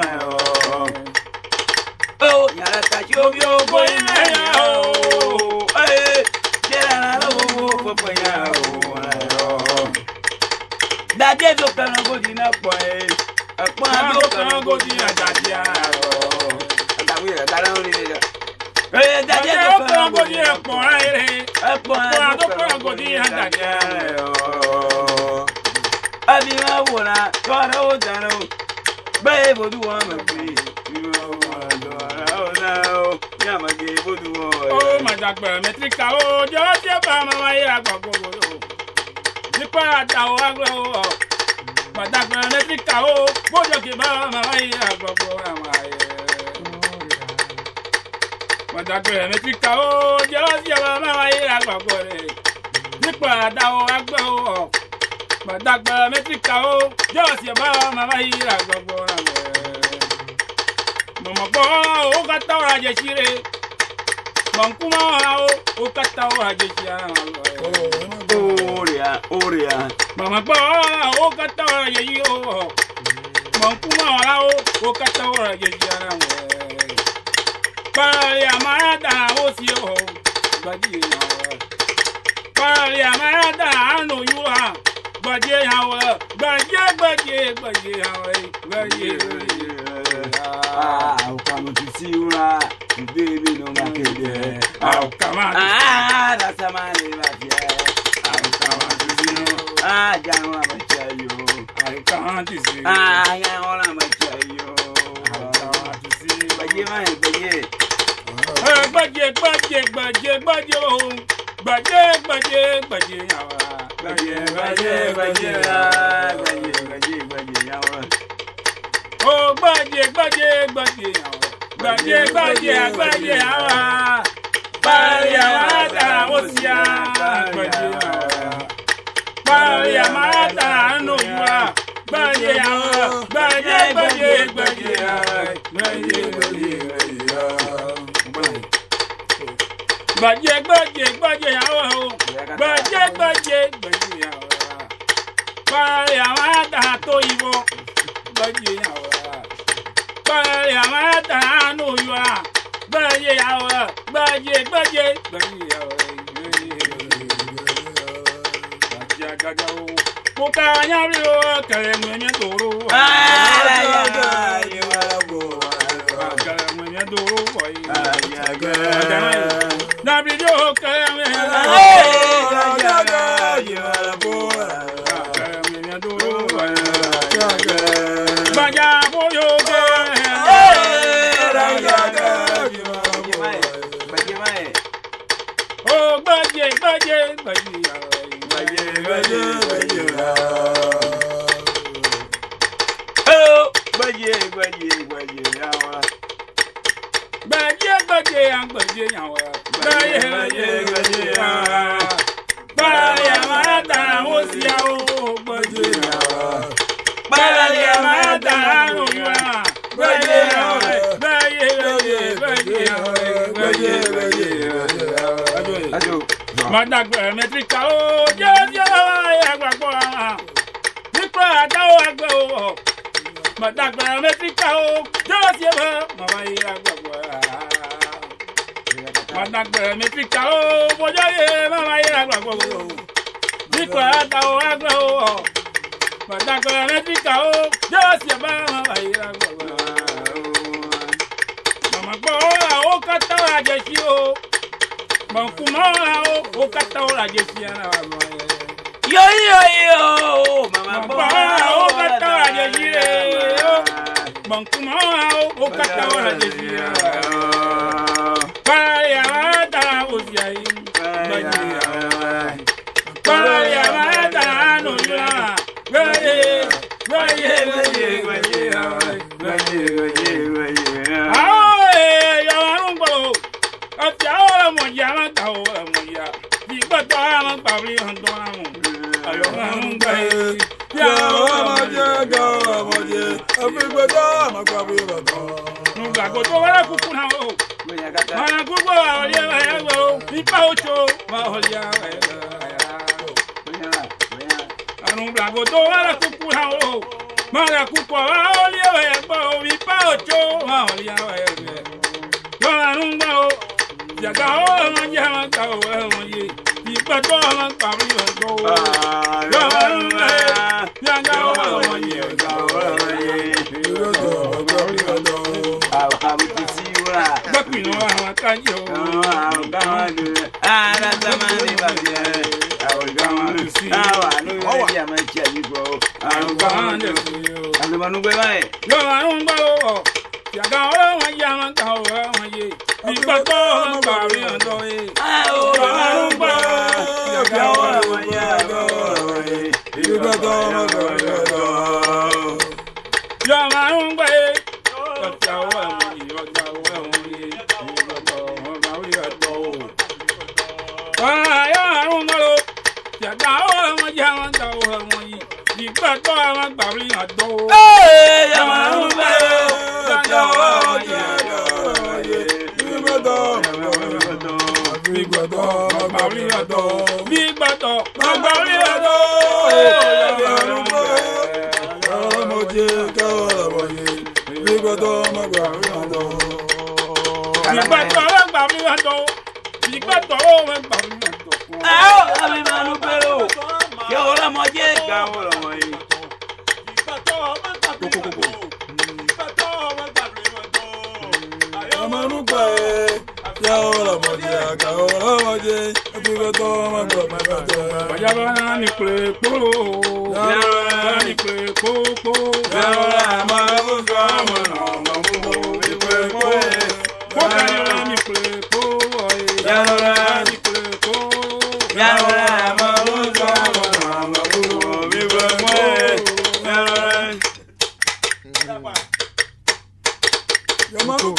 Oh nyara ta cho yo boy me ya o. Eh ya la la bo bo pa nya la bo. Da je do kan go di na po eh. Apa do kan go di na da dia. Da wi da la ri ni. Eh da je do kan go di na po eh. Apa do kan go di na da dia. Abi ma wona to ra o da no. Be bo du wa ma fi. Bi ma wona to ra o na o. Ya ma ge bo du o.
Oh ma dagba metrika o jo se ba ma wa ya gbogbo o. Nipa da o agro o. Ma dagba metrika o bo jo ke ba ma wa ya gbogbo àwọn aye. Ma dagba metrika o jo se ba ma wa ya gbogbo re. Nipa da o agro o. Ma dagba metrika o jo se ba ma wa ya gbogbo àwọn aye. Mama bo o ka ta ora je sire. Mankuma o o kata o ajesia.
Oria, oria.
Mama pa o kata o ajeyi o. Mankuma o o kata o ajesia na we. Pa ya marada o si o. Baji na we. Pa ya marada no yu ha. Baji ha we. Baji baji baji ha we. Baji.
Ah, o kanu ti si ura. Baby no ma kede.
Au kama.
Ah, da samani ba tie.
Au kama tu si no.
Ah, janu ma chayo.
Au kama tu si.
Ah, ya ona ma chayo.
Au kama tu si.
Baje ma baje.
Eh, baje baje baje baje o. Baje baje baje yawa.
Baje baje baje. Baje baje baje yawa.
Oh, baje baje baje yawa. Baje baje baje yawa. Bari amata osia baje yawa. Bari amata no yuwa. Baje yawa. Baje baje baje yawa. Baje baje yawa. Baje baje baje yawa. Baje baje baje yawa. Bari amata to ibo. Baje yawa. Bari amata no yuwa. Baje yawa. Baje baje baje yawa. Baje gaga o. Kuka nyari o kare mwenye doro.
Ah, ya ya bo.
Kare mwenye doro boy.
Ah, ya ga.
Na video kare mwenye doro.
Ah, ya ga ya bo.
Kare mwenye doro boy. Baja boyo ke. Oh, baje baje baje baje baje baje.
Oh, baje baje baje yawa.
Baje baje yang baje yawa. Baje baje baje yawa. Baje mata osia o baje yawa. Baje mata no yawa. Baje yawa. Baje baje baje yawa. Baje baje baje yawa.
Ajo.
Madagba metrika o je je ya gbagbo ara. Nipa ada o agbe o. Madagba metrika o je je ba mama ya gbagbo ara. Madagba metrika o bojo ye mama ya gbagbo o. Nipa ada o agbe o. Madagba metrika o je je ba mama ya gbagbo ara. Mama gbo o kata ajesi o. Mankuma o o kata o ajesi ana wa mo.
Yo yo yo, mama bo.
O kata o ajesi e o. Mankuma o o kata o ajesi ana. Pari amata o siai. Pari amata no ya. Gaye gaye gaye gaye.
Afigbado amagbabi bado.
Nugbago to wala kuku na o. Mana kuku wa olia wa ya o. Ipa ocho wa olia wa ya. Nugbago to wala kuku na o. Mana kuku wa olia wa ya o. Ipa ocho wa olia wa ya. Yo nugbago ya ga o ma ya ma ka o wa ye. Ipa to ma ka ri o. Yo nugbago ya ga o ma ye ga o ye. Bakino wa kanyo ah gawan ah na tamani babia ah gawan si ah no ya ma chali bro ah gawan anu manu gbe bae yo anu gbo ya gawan wa ya ma ka wa ye bi gbo ma ri ando e ah o anu gbo ya gawan wa ya go bi gbo ma ri ando ya ma anu gbo e ya wa yo ga wa ah ya anu malo ya gawan wa ya ma ka wa ye bi gbo ma ri ando eh ya ma anu gbo ya gawan wa ya go ye bi gbo Big Bado, Magbauli Ado, Big Bado, Magbauli Ado. Moje Kaola Moje, Big Bado, Magbauli Ado. Big Bado, Magbauli Ado, Big Bado, Magbauli Ado.
Ah, abi manu pero. Kaola Moje, Kaola Moje.
Big Bado, Magbauli Ado. Big Bado, Magbauli Ado.
Amanu Bae. Kaola Moje, Kaola Moje, Big Bado, Magbauli Ado.
Bajabana ni kule kulu, Bajabana ni kule koko,
Kaola Mabuga Mono Mabugo, Big Bado.
Bajabana ni kule kulu,
Kaola
ni kule koko,
Kaola Mabuga Mono Mabugo, Big Bado. Yamaku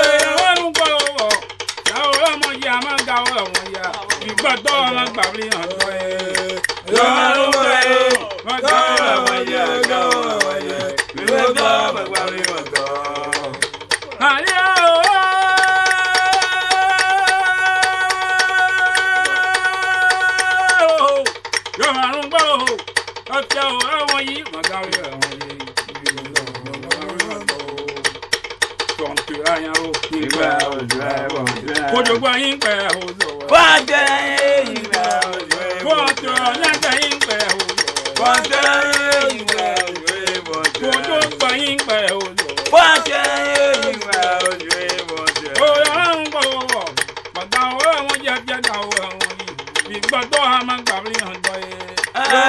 Kojo gba yin pe ozo.
Wa de yin pe ozo.
Kojo nyaka yin pe ozo.
Wa de yin pe ozo.
Kojo gba yin pe ozo.
Wa de yin pe ozo.
O ya n gbo wo. Baba wo won je je da wo won yi. Bi gbo to ha ma gba ri han do e.
Ah,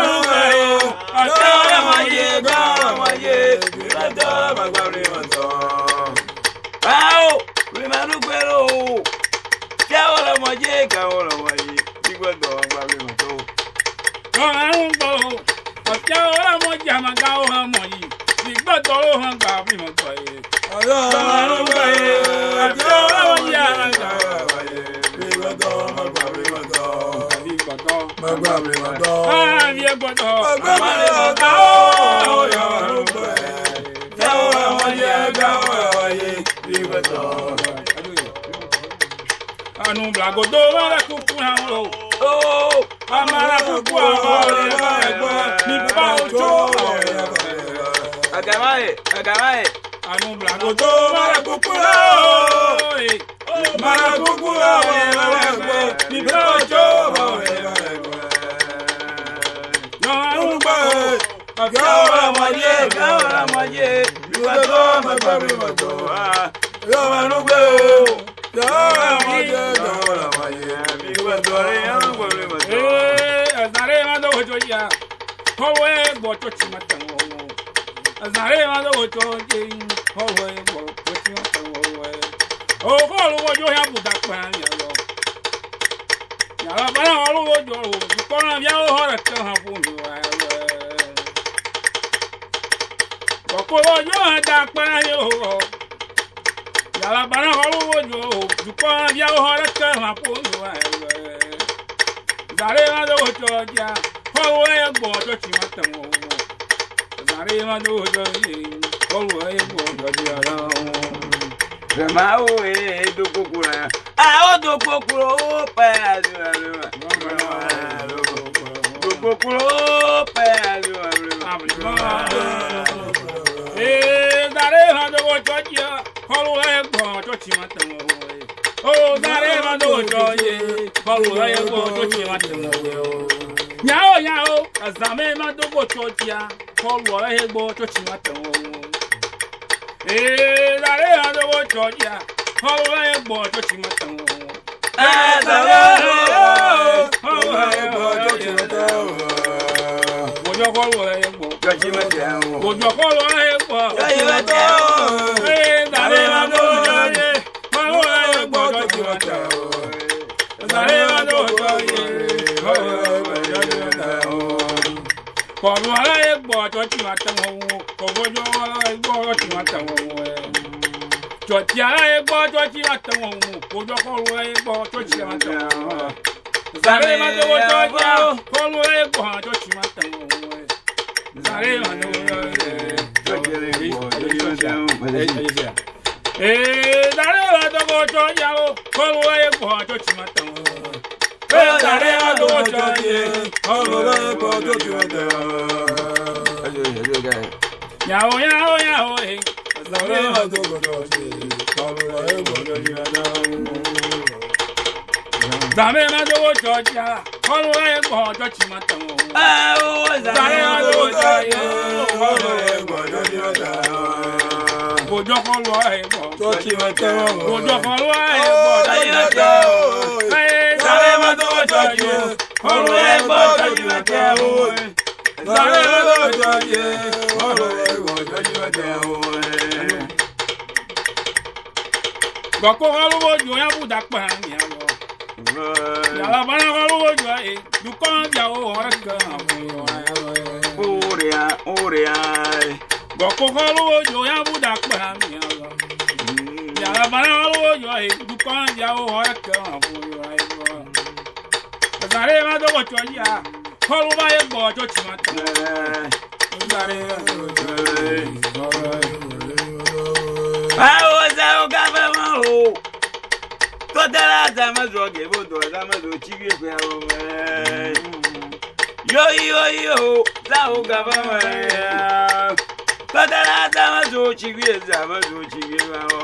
Kaola Moje, Kaola Moje, Big Bado, Magbauli Ado. Wow, Rimanu Pero. Kaola Moje, Kaola Moje, Big Bado, Magbauli Ado.
Yo an gbo. O Kaola Moje ma ga o han mo yi. Bi gbo to o han gba ri mo do e.
Ayo anu gbe.
Kaola Moje ma ga
Big Bado, Magbauli Ado.
Big Bado,
Magbauli Ado.
ah, Big Bado,
Magbauli Ado. Yo anu gbe. Kaola Moje, Kaola Moje, Big Bado.
Anu blagodo wala kuku na o.
Oh,
Amara kuku awole ba mi pa ojo.
Agamae, Agamae.
Anu blagodo wala kuku na o. Mara kuku awole ba mi pa ojo. No anu ba.
Kaola Moje, Kaola Moje, Big Bado, Magbauli Ado.
Yo anu gbe. Kaola Moje, Kaola Moje, Big Bado.
Eh, azare ma do ojo ya. Kowe gbo to chi matan wo. Azare ma do ojo je. Kowe gbo to chi matan wo. O ko lu ojo ya bu da pa ni lo. Ya la ba na lu ojo o. Ko na ya o hora ta ha bu mi wa. Ko ojo da pa ni o. Ya la ba na lu ojo o. Ko na ya o hora ta ha bu mi wa. Zare ma do ojo ja. Kowe gbo to chi matan wo. Sare ma do jo ye. Kolu e bo jo di ara.
Rema o e do kokura. Ah o do kokuro pa alu alu. Do kokuro pa alu alu.
Eh dare ma do jo ya. Kolu e bo jo chi ma tan o. Oh dare ma do jo ye. Kolu e bo jo chi ma tan o. Nyao nyao azame ma do bo jo ya. Kolu e bo jo chi ma tan o. Eh, dare ma do bo jo ya. Kolu e bo jo chi ma tan o.
Ah, dare
Kolu e bo jo chi ma tan o. Bojo kolu e bo.
Joji ma te o.
Bojo kolu e bo.
Joji ma te o.
Eh, dare ma do jo ye. Kolu e bo jo chi ma tan o. Dare ma do jo ye. Kolu e bo jo chi ma tan o. Kolu e bo jo chi ma tan o. Kolu e bo jo chi ma tan o. Jo ti ara e bo jo chi ma tan o. Bojo kolu e bo jo chi ma tan o. Dare ma do jo ya. Kolu e bo jo chi ma tan o. Dare ma do jo ye.
Joji ma te o.
Eh, dare ma do jo ya o. Kolu e bo jo chi ma tan o. Eh, dare ma do jo ye. Kolu e bo jo chi ma tan o. Yao yao yao eh. Dare ma do jo ye. Kolu e bo jo chi ma tan o. Dare ma do jo ya. Kolu e bo jo chi ma tan o.
Ah o
Dare ma do jo ye. Kolu e bo jo chi ma tan o. Bojo kolu e bo jo chi ma tan o. Bojo kolu e bo jo chi ma tan o. Dare ma do jo ye. Kolu e bo jo chi ma tan o. Dare ma do jo ye. Kolu e bo jo chi ma tan o. Goko kolu bo jo ya bu da pa mi awo. Yala bana kolu bo jo e. Du kon ja o ora ka abu yo ayo.
Oria, oria.
Goko kolu bo jo ya bu da pa mi awo. Yala bana kolu bo jo e. Du kon ja o ora ka abu yo ayo. Dare ma do jo ya. Kolu ba e bo jo chi ma tan. Dare ma do jo e.
Ah o za o ga fa mo o. To dara za ma zo ge bo do za ma zo chi ge pe o. Yo yo yo za o ga fa mo. To dara za ma zo chi ge za ma zo chi ge ma o.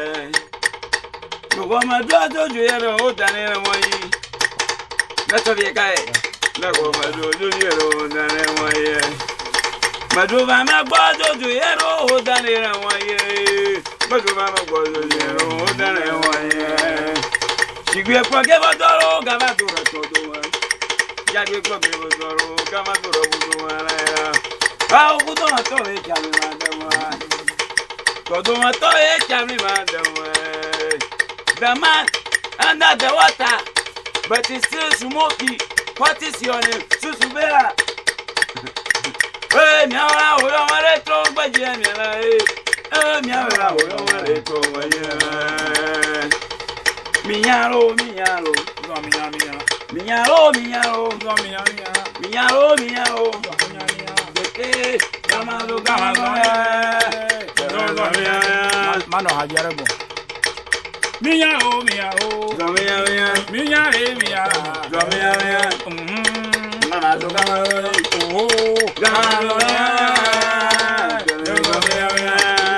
Ko ma do do jo ya ro o ta ne mo yi. Na to vie kai. Na ko ma do do ye ro na ne mo yi. Ma do va ma gbo do do ye ro o ta ne mo yi. Ma do va ma gbo do ye ro o ta ne mo yi. Chigwe kwa ke bo doro ga ma do ro to do wa. Ya gbe kwa ke bo doro ga ma do ro bu do wa la ya. Ba o bu do ma to e cha mi ma de wa. To do ma to e cha mi ma de wa. The man under the water, but he's still smoky. What is your name? Susubera. Hey, miawa, we are my retro, but yeah, hey, miawa, we are my retro, but yeah. Miaro, miaro,
Minya minya.
miaro, miaro,
Minya minya.
miaro, miaro.
Minya minya.
Beke, gamado, gamado,
Mano hajare bo. Minya o minya o.
gamia, gamia,
Minya e minya.
gamia, gamia.
Mhm.
Gamado, gamado,
Oh.
gamado, gamia, gamia.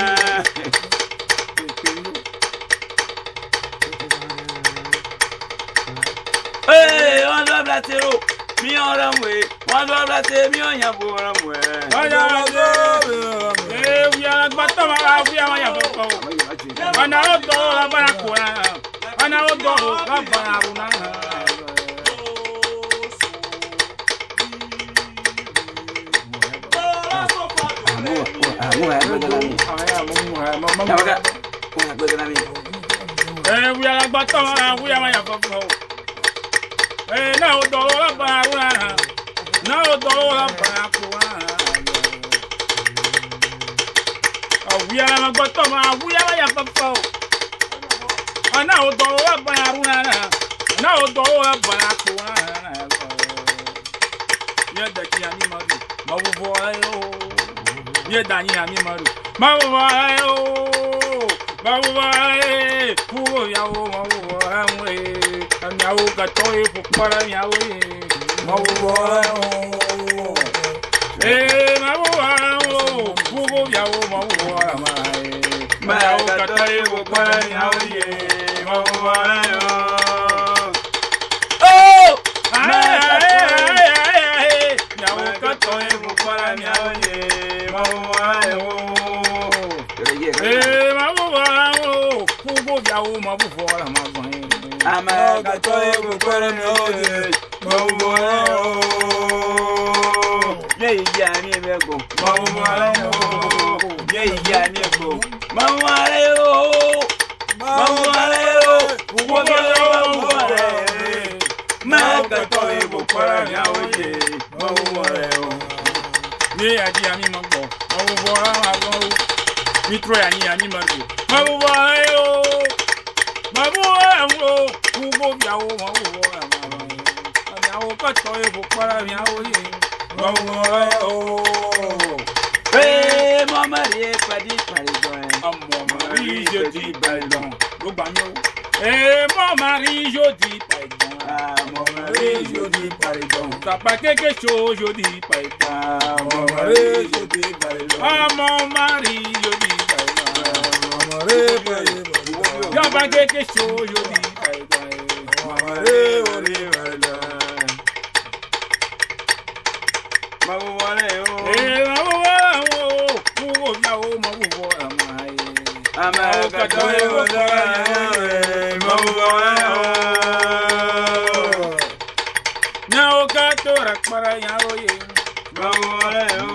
Hey, on doit blatter, mi on ramwe, on doit blatter, mi on yabo ramwe.
Aya do. Eh, we are gbata ma we are ya ko. Ana o do la ba ko. Ana o do la ba una.
Amu, amu, amu,
Eh, we are gbata ma we are ya ko. Eh, na o do la ba una. Na o do la ba ko. We are gbata ma we are ya ko. Ana o do la ba una. Na o do la ba ko. Ya da ki ani ma. Ma wo vo ayo. Ye dani ami maru. Mawu wa o. Mawu wa e. Fu ya o mawu wa amwe. Ami awu ka toy fu para mi awu e. Mawu wa o. Eh mawu wa o. Fu ya o mawu wa amai. Ma awu ka toy fu para mi awu e. Mawu wa o. Oh! Ai ai ai. Ya o ka toy fu para mi awu e. Mawu wa o. Eh, ma wo wa wo, fugo bia wo ma bu fo la ma gwan.
Ama ka to e bu kwara mi o de, ma wo wa o. Ye ya ni me go, ma wo wa o. Ye ya ni go, ma wo wa o. Ma wo wa o, fugo bia wo ma bu wa. Ma ka to e bu kwara mi o de, ma wo wa o.
Ye ya di ami ma go, ma wo wa ma go. Mi tro ya ni ani ma go. Ma wo wa o. Ma wo wa o, fugo bia wo ma bu wa ma. Ami awo ka to e bu kwara mi o ye. Ma wo wa o.
Eh, mama ye padi padi don.
Amo mari je di bailon. Lo gba mi o. Eh, mama ri jo di bailon.
Ah, mama ye yo di padi don.
Tapa keke cho jo di bailon.
Ah, mama ye yo di padi don.
Amo mari jo di bailon.
Mama re pari.
Tapa keke cho jo di bailon.
Mama re ori wala.
Mama wale o.
Eh, ma wo wa wo. Wo ya wo ma wo wo amai.
Ama ka to e wo da. Mama wale o.
Nya o ka to ra para ya o ye.
Mama wale o.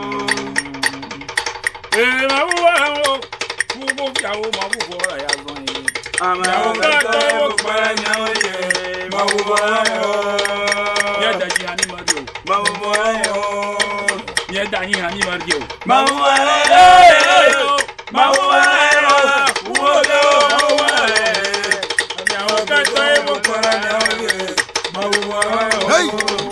Eh, ma wo wa wo. Wo ya wo ma wo wo ya zo ye.
Ama ka to e wo para nya o ye. Mama wale o.
Ya da ji ani mario.
Mama wale o.
Ya da ni ani mario.
Mama wale o. Mama wale o. Wo do mama wale.
Ami awo ka to e wo para ya o ye.
Hey!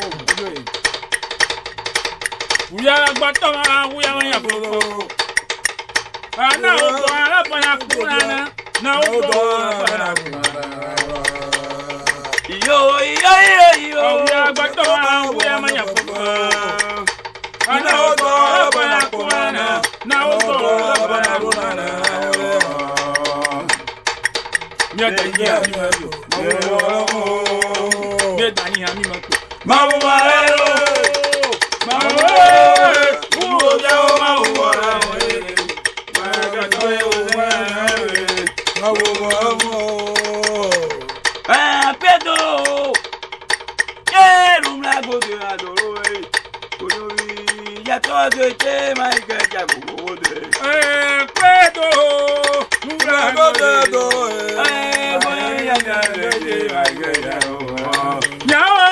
Uya gbato ma uya ya boro. Ana o do ara pa ya kunana. Na o do ara pa ya.
Yo yo yo yo.
Uya gbato ma uya ma ya boro. Ana o do ara pa ya kunana. Na o do ara pa ya kunana. Nya da ni ani ma yo. Nya da ni ani ma ko.
Mama wale o.
Mama wale. Uwo ya o ma wo ra we. Ma ka to e wo wa we.
Mawo mawo.
Ah, Pedro. Quero um lago de adoro. Koyobi ya to de te mai ka ja go de.
Eh, Pedro.
Nura go de do.
Eh, boy ya ja de te mai ka ja go.
Nyawa.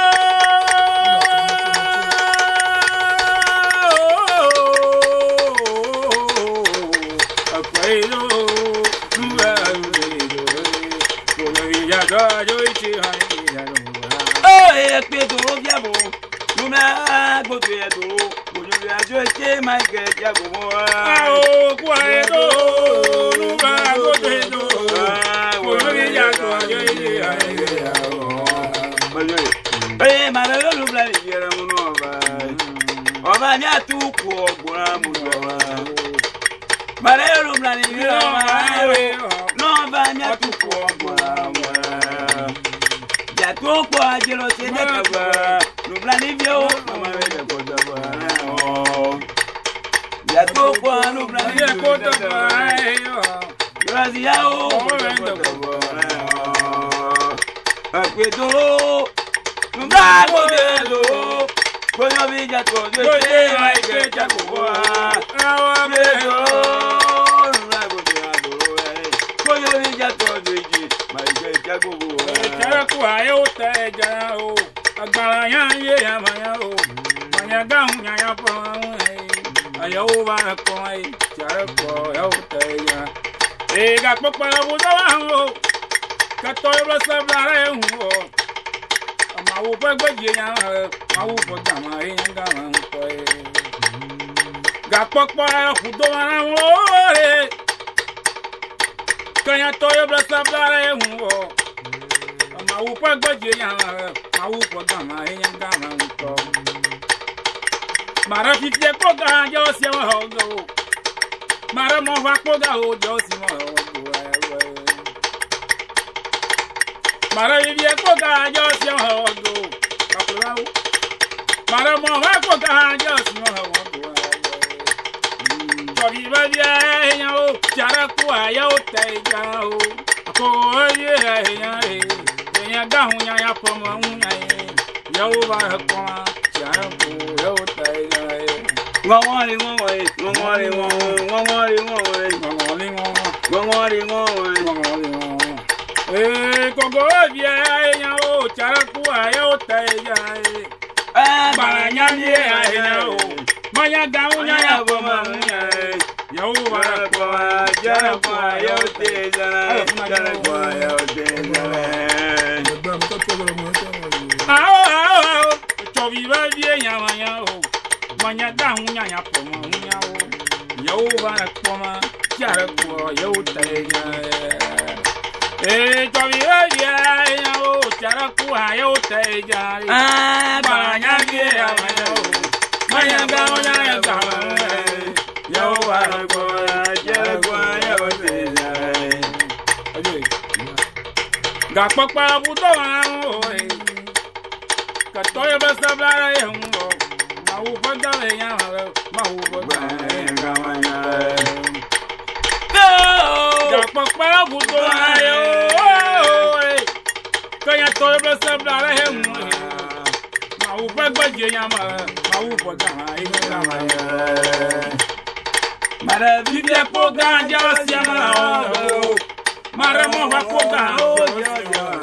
Akwelo. Nura go de do. Koyobi ya ga jo ichi hai ya do.
Eh, Pedro biabo. Nuna go de do. Koyobi ya jo te mai ka ja go.
Ao kwelo. Nura go de do. Koyobi ya ga jo ichi hai ya do.
Eh, mara yo lu bla yera mu no ba. Oba ni atuku ogbora mu no ba. Mara yo lu bla yera ma. No ba ni atuku ogbora mu. Ya to ko ajelo se de ka ba. Lu bla ni bio mama we de ko da ba. Ya to ko lu bla ni
Ye ko da ba.
Grazi ya o. Akwedo. Nunca modelo, quando eu vi já todo eu sei mais que já boa. Akwedo, nunca modelo, quando eu vi já todo eu sei mais que já boa.
Quero que eu te já o, agora já ia amanhã o, amanhã ganha já pão aí, aí eu vou com aí, quero que eu te já. Pega para o botão, que tô eu vou saber um. Mawu pe gbeje ya mawu po jama e nga ma nko e Gakpokpo kudo na ngore. Kanya toyo blasa blare huo. Ma upa gbaje ya ma upa gama enya gama unto. Mara fifie koga jo si wa hogo. Mara mo va koga o jo si mo hogo. Mara fifie koga jo si wa hogo. Kapula. Mara mo va koga jo si mo hogo. Viva bien, yo, chara kwa yo te jao. Ko ye ya e, ya ga hunya ya pomo hunya e. Yo ba ko chara ko yo te jao.
Ngongori ngongori, ngongori ngongori, ngongori ngongori,
Ngongoli
ngongori ngongori.
ngongoli. Eh, ko go bien, yo, chara kwa yo te jao.
Ah,
Ba nya ye ya o. Maya ga hunya ya pomo hunya e. Yo ba ko
jara kwa yo te jara, jara kwa yo te jara.
Ao ao, to viva bien ya manya o. Manya ga hunya ya pomo hunya o. Yo ba ko ma jara ko yo te jara. Eh, to viva bien ya o, jara ko yo te jara.
Ah,
Manya bien ya manya o. Manya ga hunya ya ga.
yo ba ko jara kwa yo te jara.
Gakpokpa budo wan o e. Ka toyo ba sablara e hungo. Ma u foda le nya ma u foda. Gakpokpa budo wan o e. Ka ya toyo ba sablara e hungo. Ma u foda je nya ma ma u foda e nya ma.
Mara
Bibia po ganja sia ma o. Mara mo va po ganja.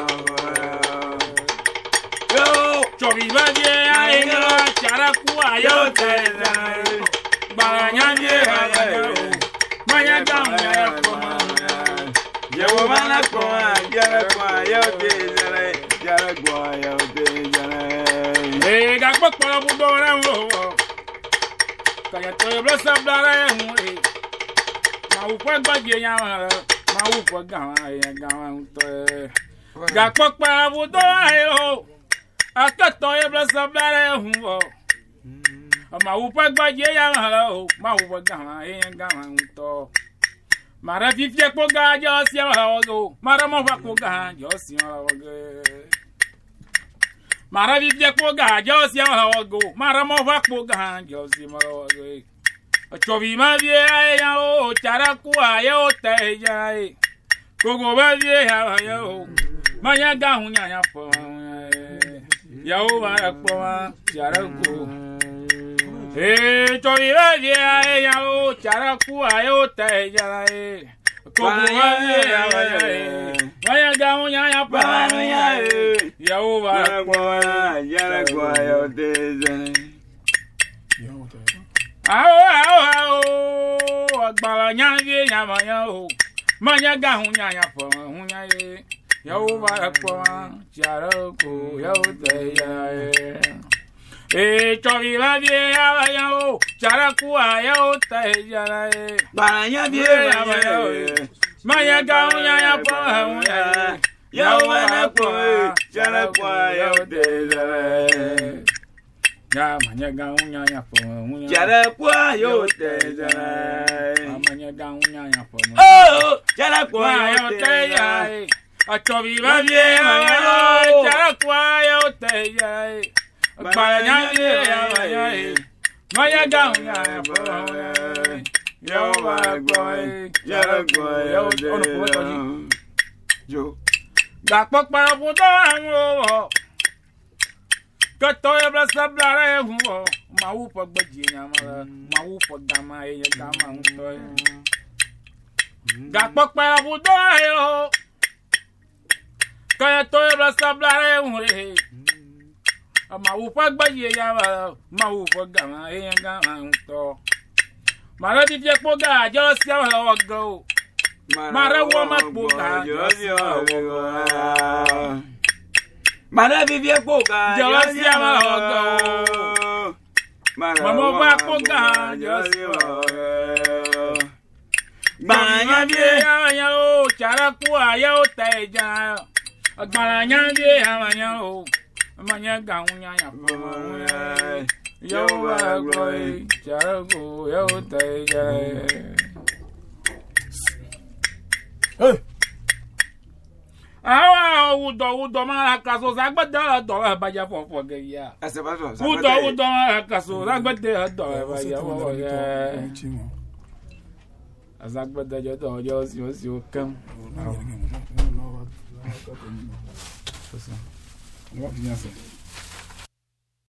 Viva bien, ay no, chara kuwa yo te dai. Baranya ye hayo, maya gamu ya koma.
Yo mana kwa, jara kwa yo te dai, jara kwa yo te dai.
Eh, gakpo kwa budo na wo. Kaya to blo sablara hu e. Ma u kwa gbaje ya ma u kwa gawa ya gawa to. Gakpo kwa budo ayo. Akato ye blasa blare huo. Ma upa gbaje ya halo, ma upa gama e gama unto. Mara fifie ko ga jo si halo, mara mo fa ko ga jo si halo. Mara fifie ko ga jo si halo, mara mo fa ko ga jo si halo. Chovi ma vie ya o chara kwa yo te ya e. Kogo ba vie ya yo. Maya ga hunya ya po. Yo ba ko chara ko. Eh, to viva dia ya o chara ku ayo te ya e. Ko ba ya e. Vaya ga unya ya pa ya e. Yo ba ko
jara kwa yo te jara.
Ao ao ao agbara nya vie nya ma ya o. Maya ga unya ya pa unya e. Yo ba ko chara ku yo te ya e. Eh, chovi va bien ya ya o, chara kuwa ya o te ya e.
Baranya bien ya ya o.
Maya ga unya ya pa unya.
Ya wana kwa, chara kwa ya o te jara.
Ya manya ga unya ya pa unya.
Chara kwa yo te jara.
Manya ga unya ya pa unya.
Oh, chara kwa
Ya
yo
o
te
te ya
jara.
e. A chovi va bien ya o, chara kuwa ya o te ya e. Baranya bien ya e. Maya ga unya ya pa unya. Yo ba ko
Jara kwa yo te jara. Yo.
Gakpo para budo anwo. Kato ya blasa blare huo. Ma u po gbaje nya ma. Ma u po gama e gama unto. Gakpo para budo ayo. Kaya to ya blasa blare huo. Ma u po gbaje nya ma. Ma u po gama e gama unto. Mara di je po ga jo si awo go. Mara wo ma po ga jo si awo go.
Mara vivie poca,
yo si awo go. Mama ba ko ga Josi o. Gbanya bie ya o chara ku aya o teja. Gbanya bie ya o. Manya ga unya ya po. Yo ba gloi chara ku ya o teja. Hey. Ah, udo udo ma kaso zagbede do ba ja fofo ge ya. Udo udo ma kaso zagbede do ba ja fofo ge. Zagbede jo do jo si o si o kan. No, no, no, no, no, no, no, no, no, no, no, no, no, no, no,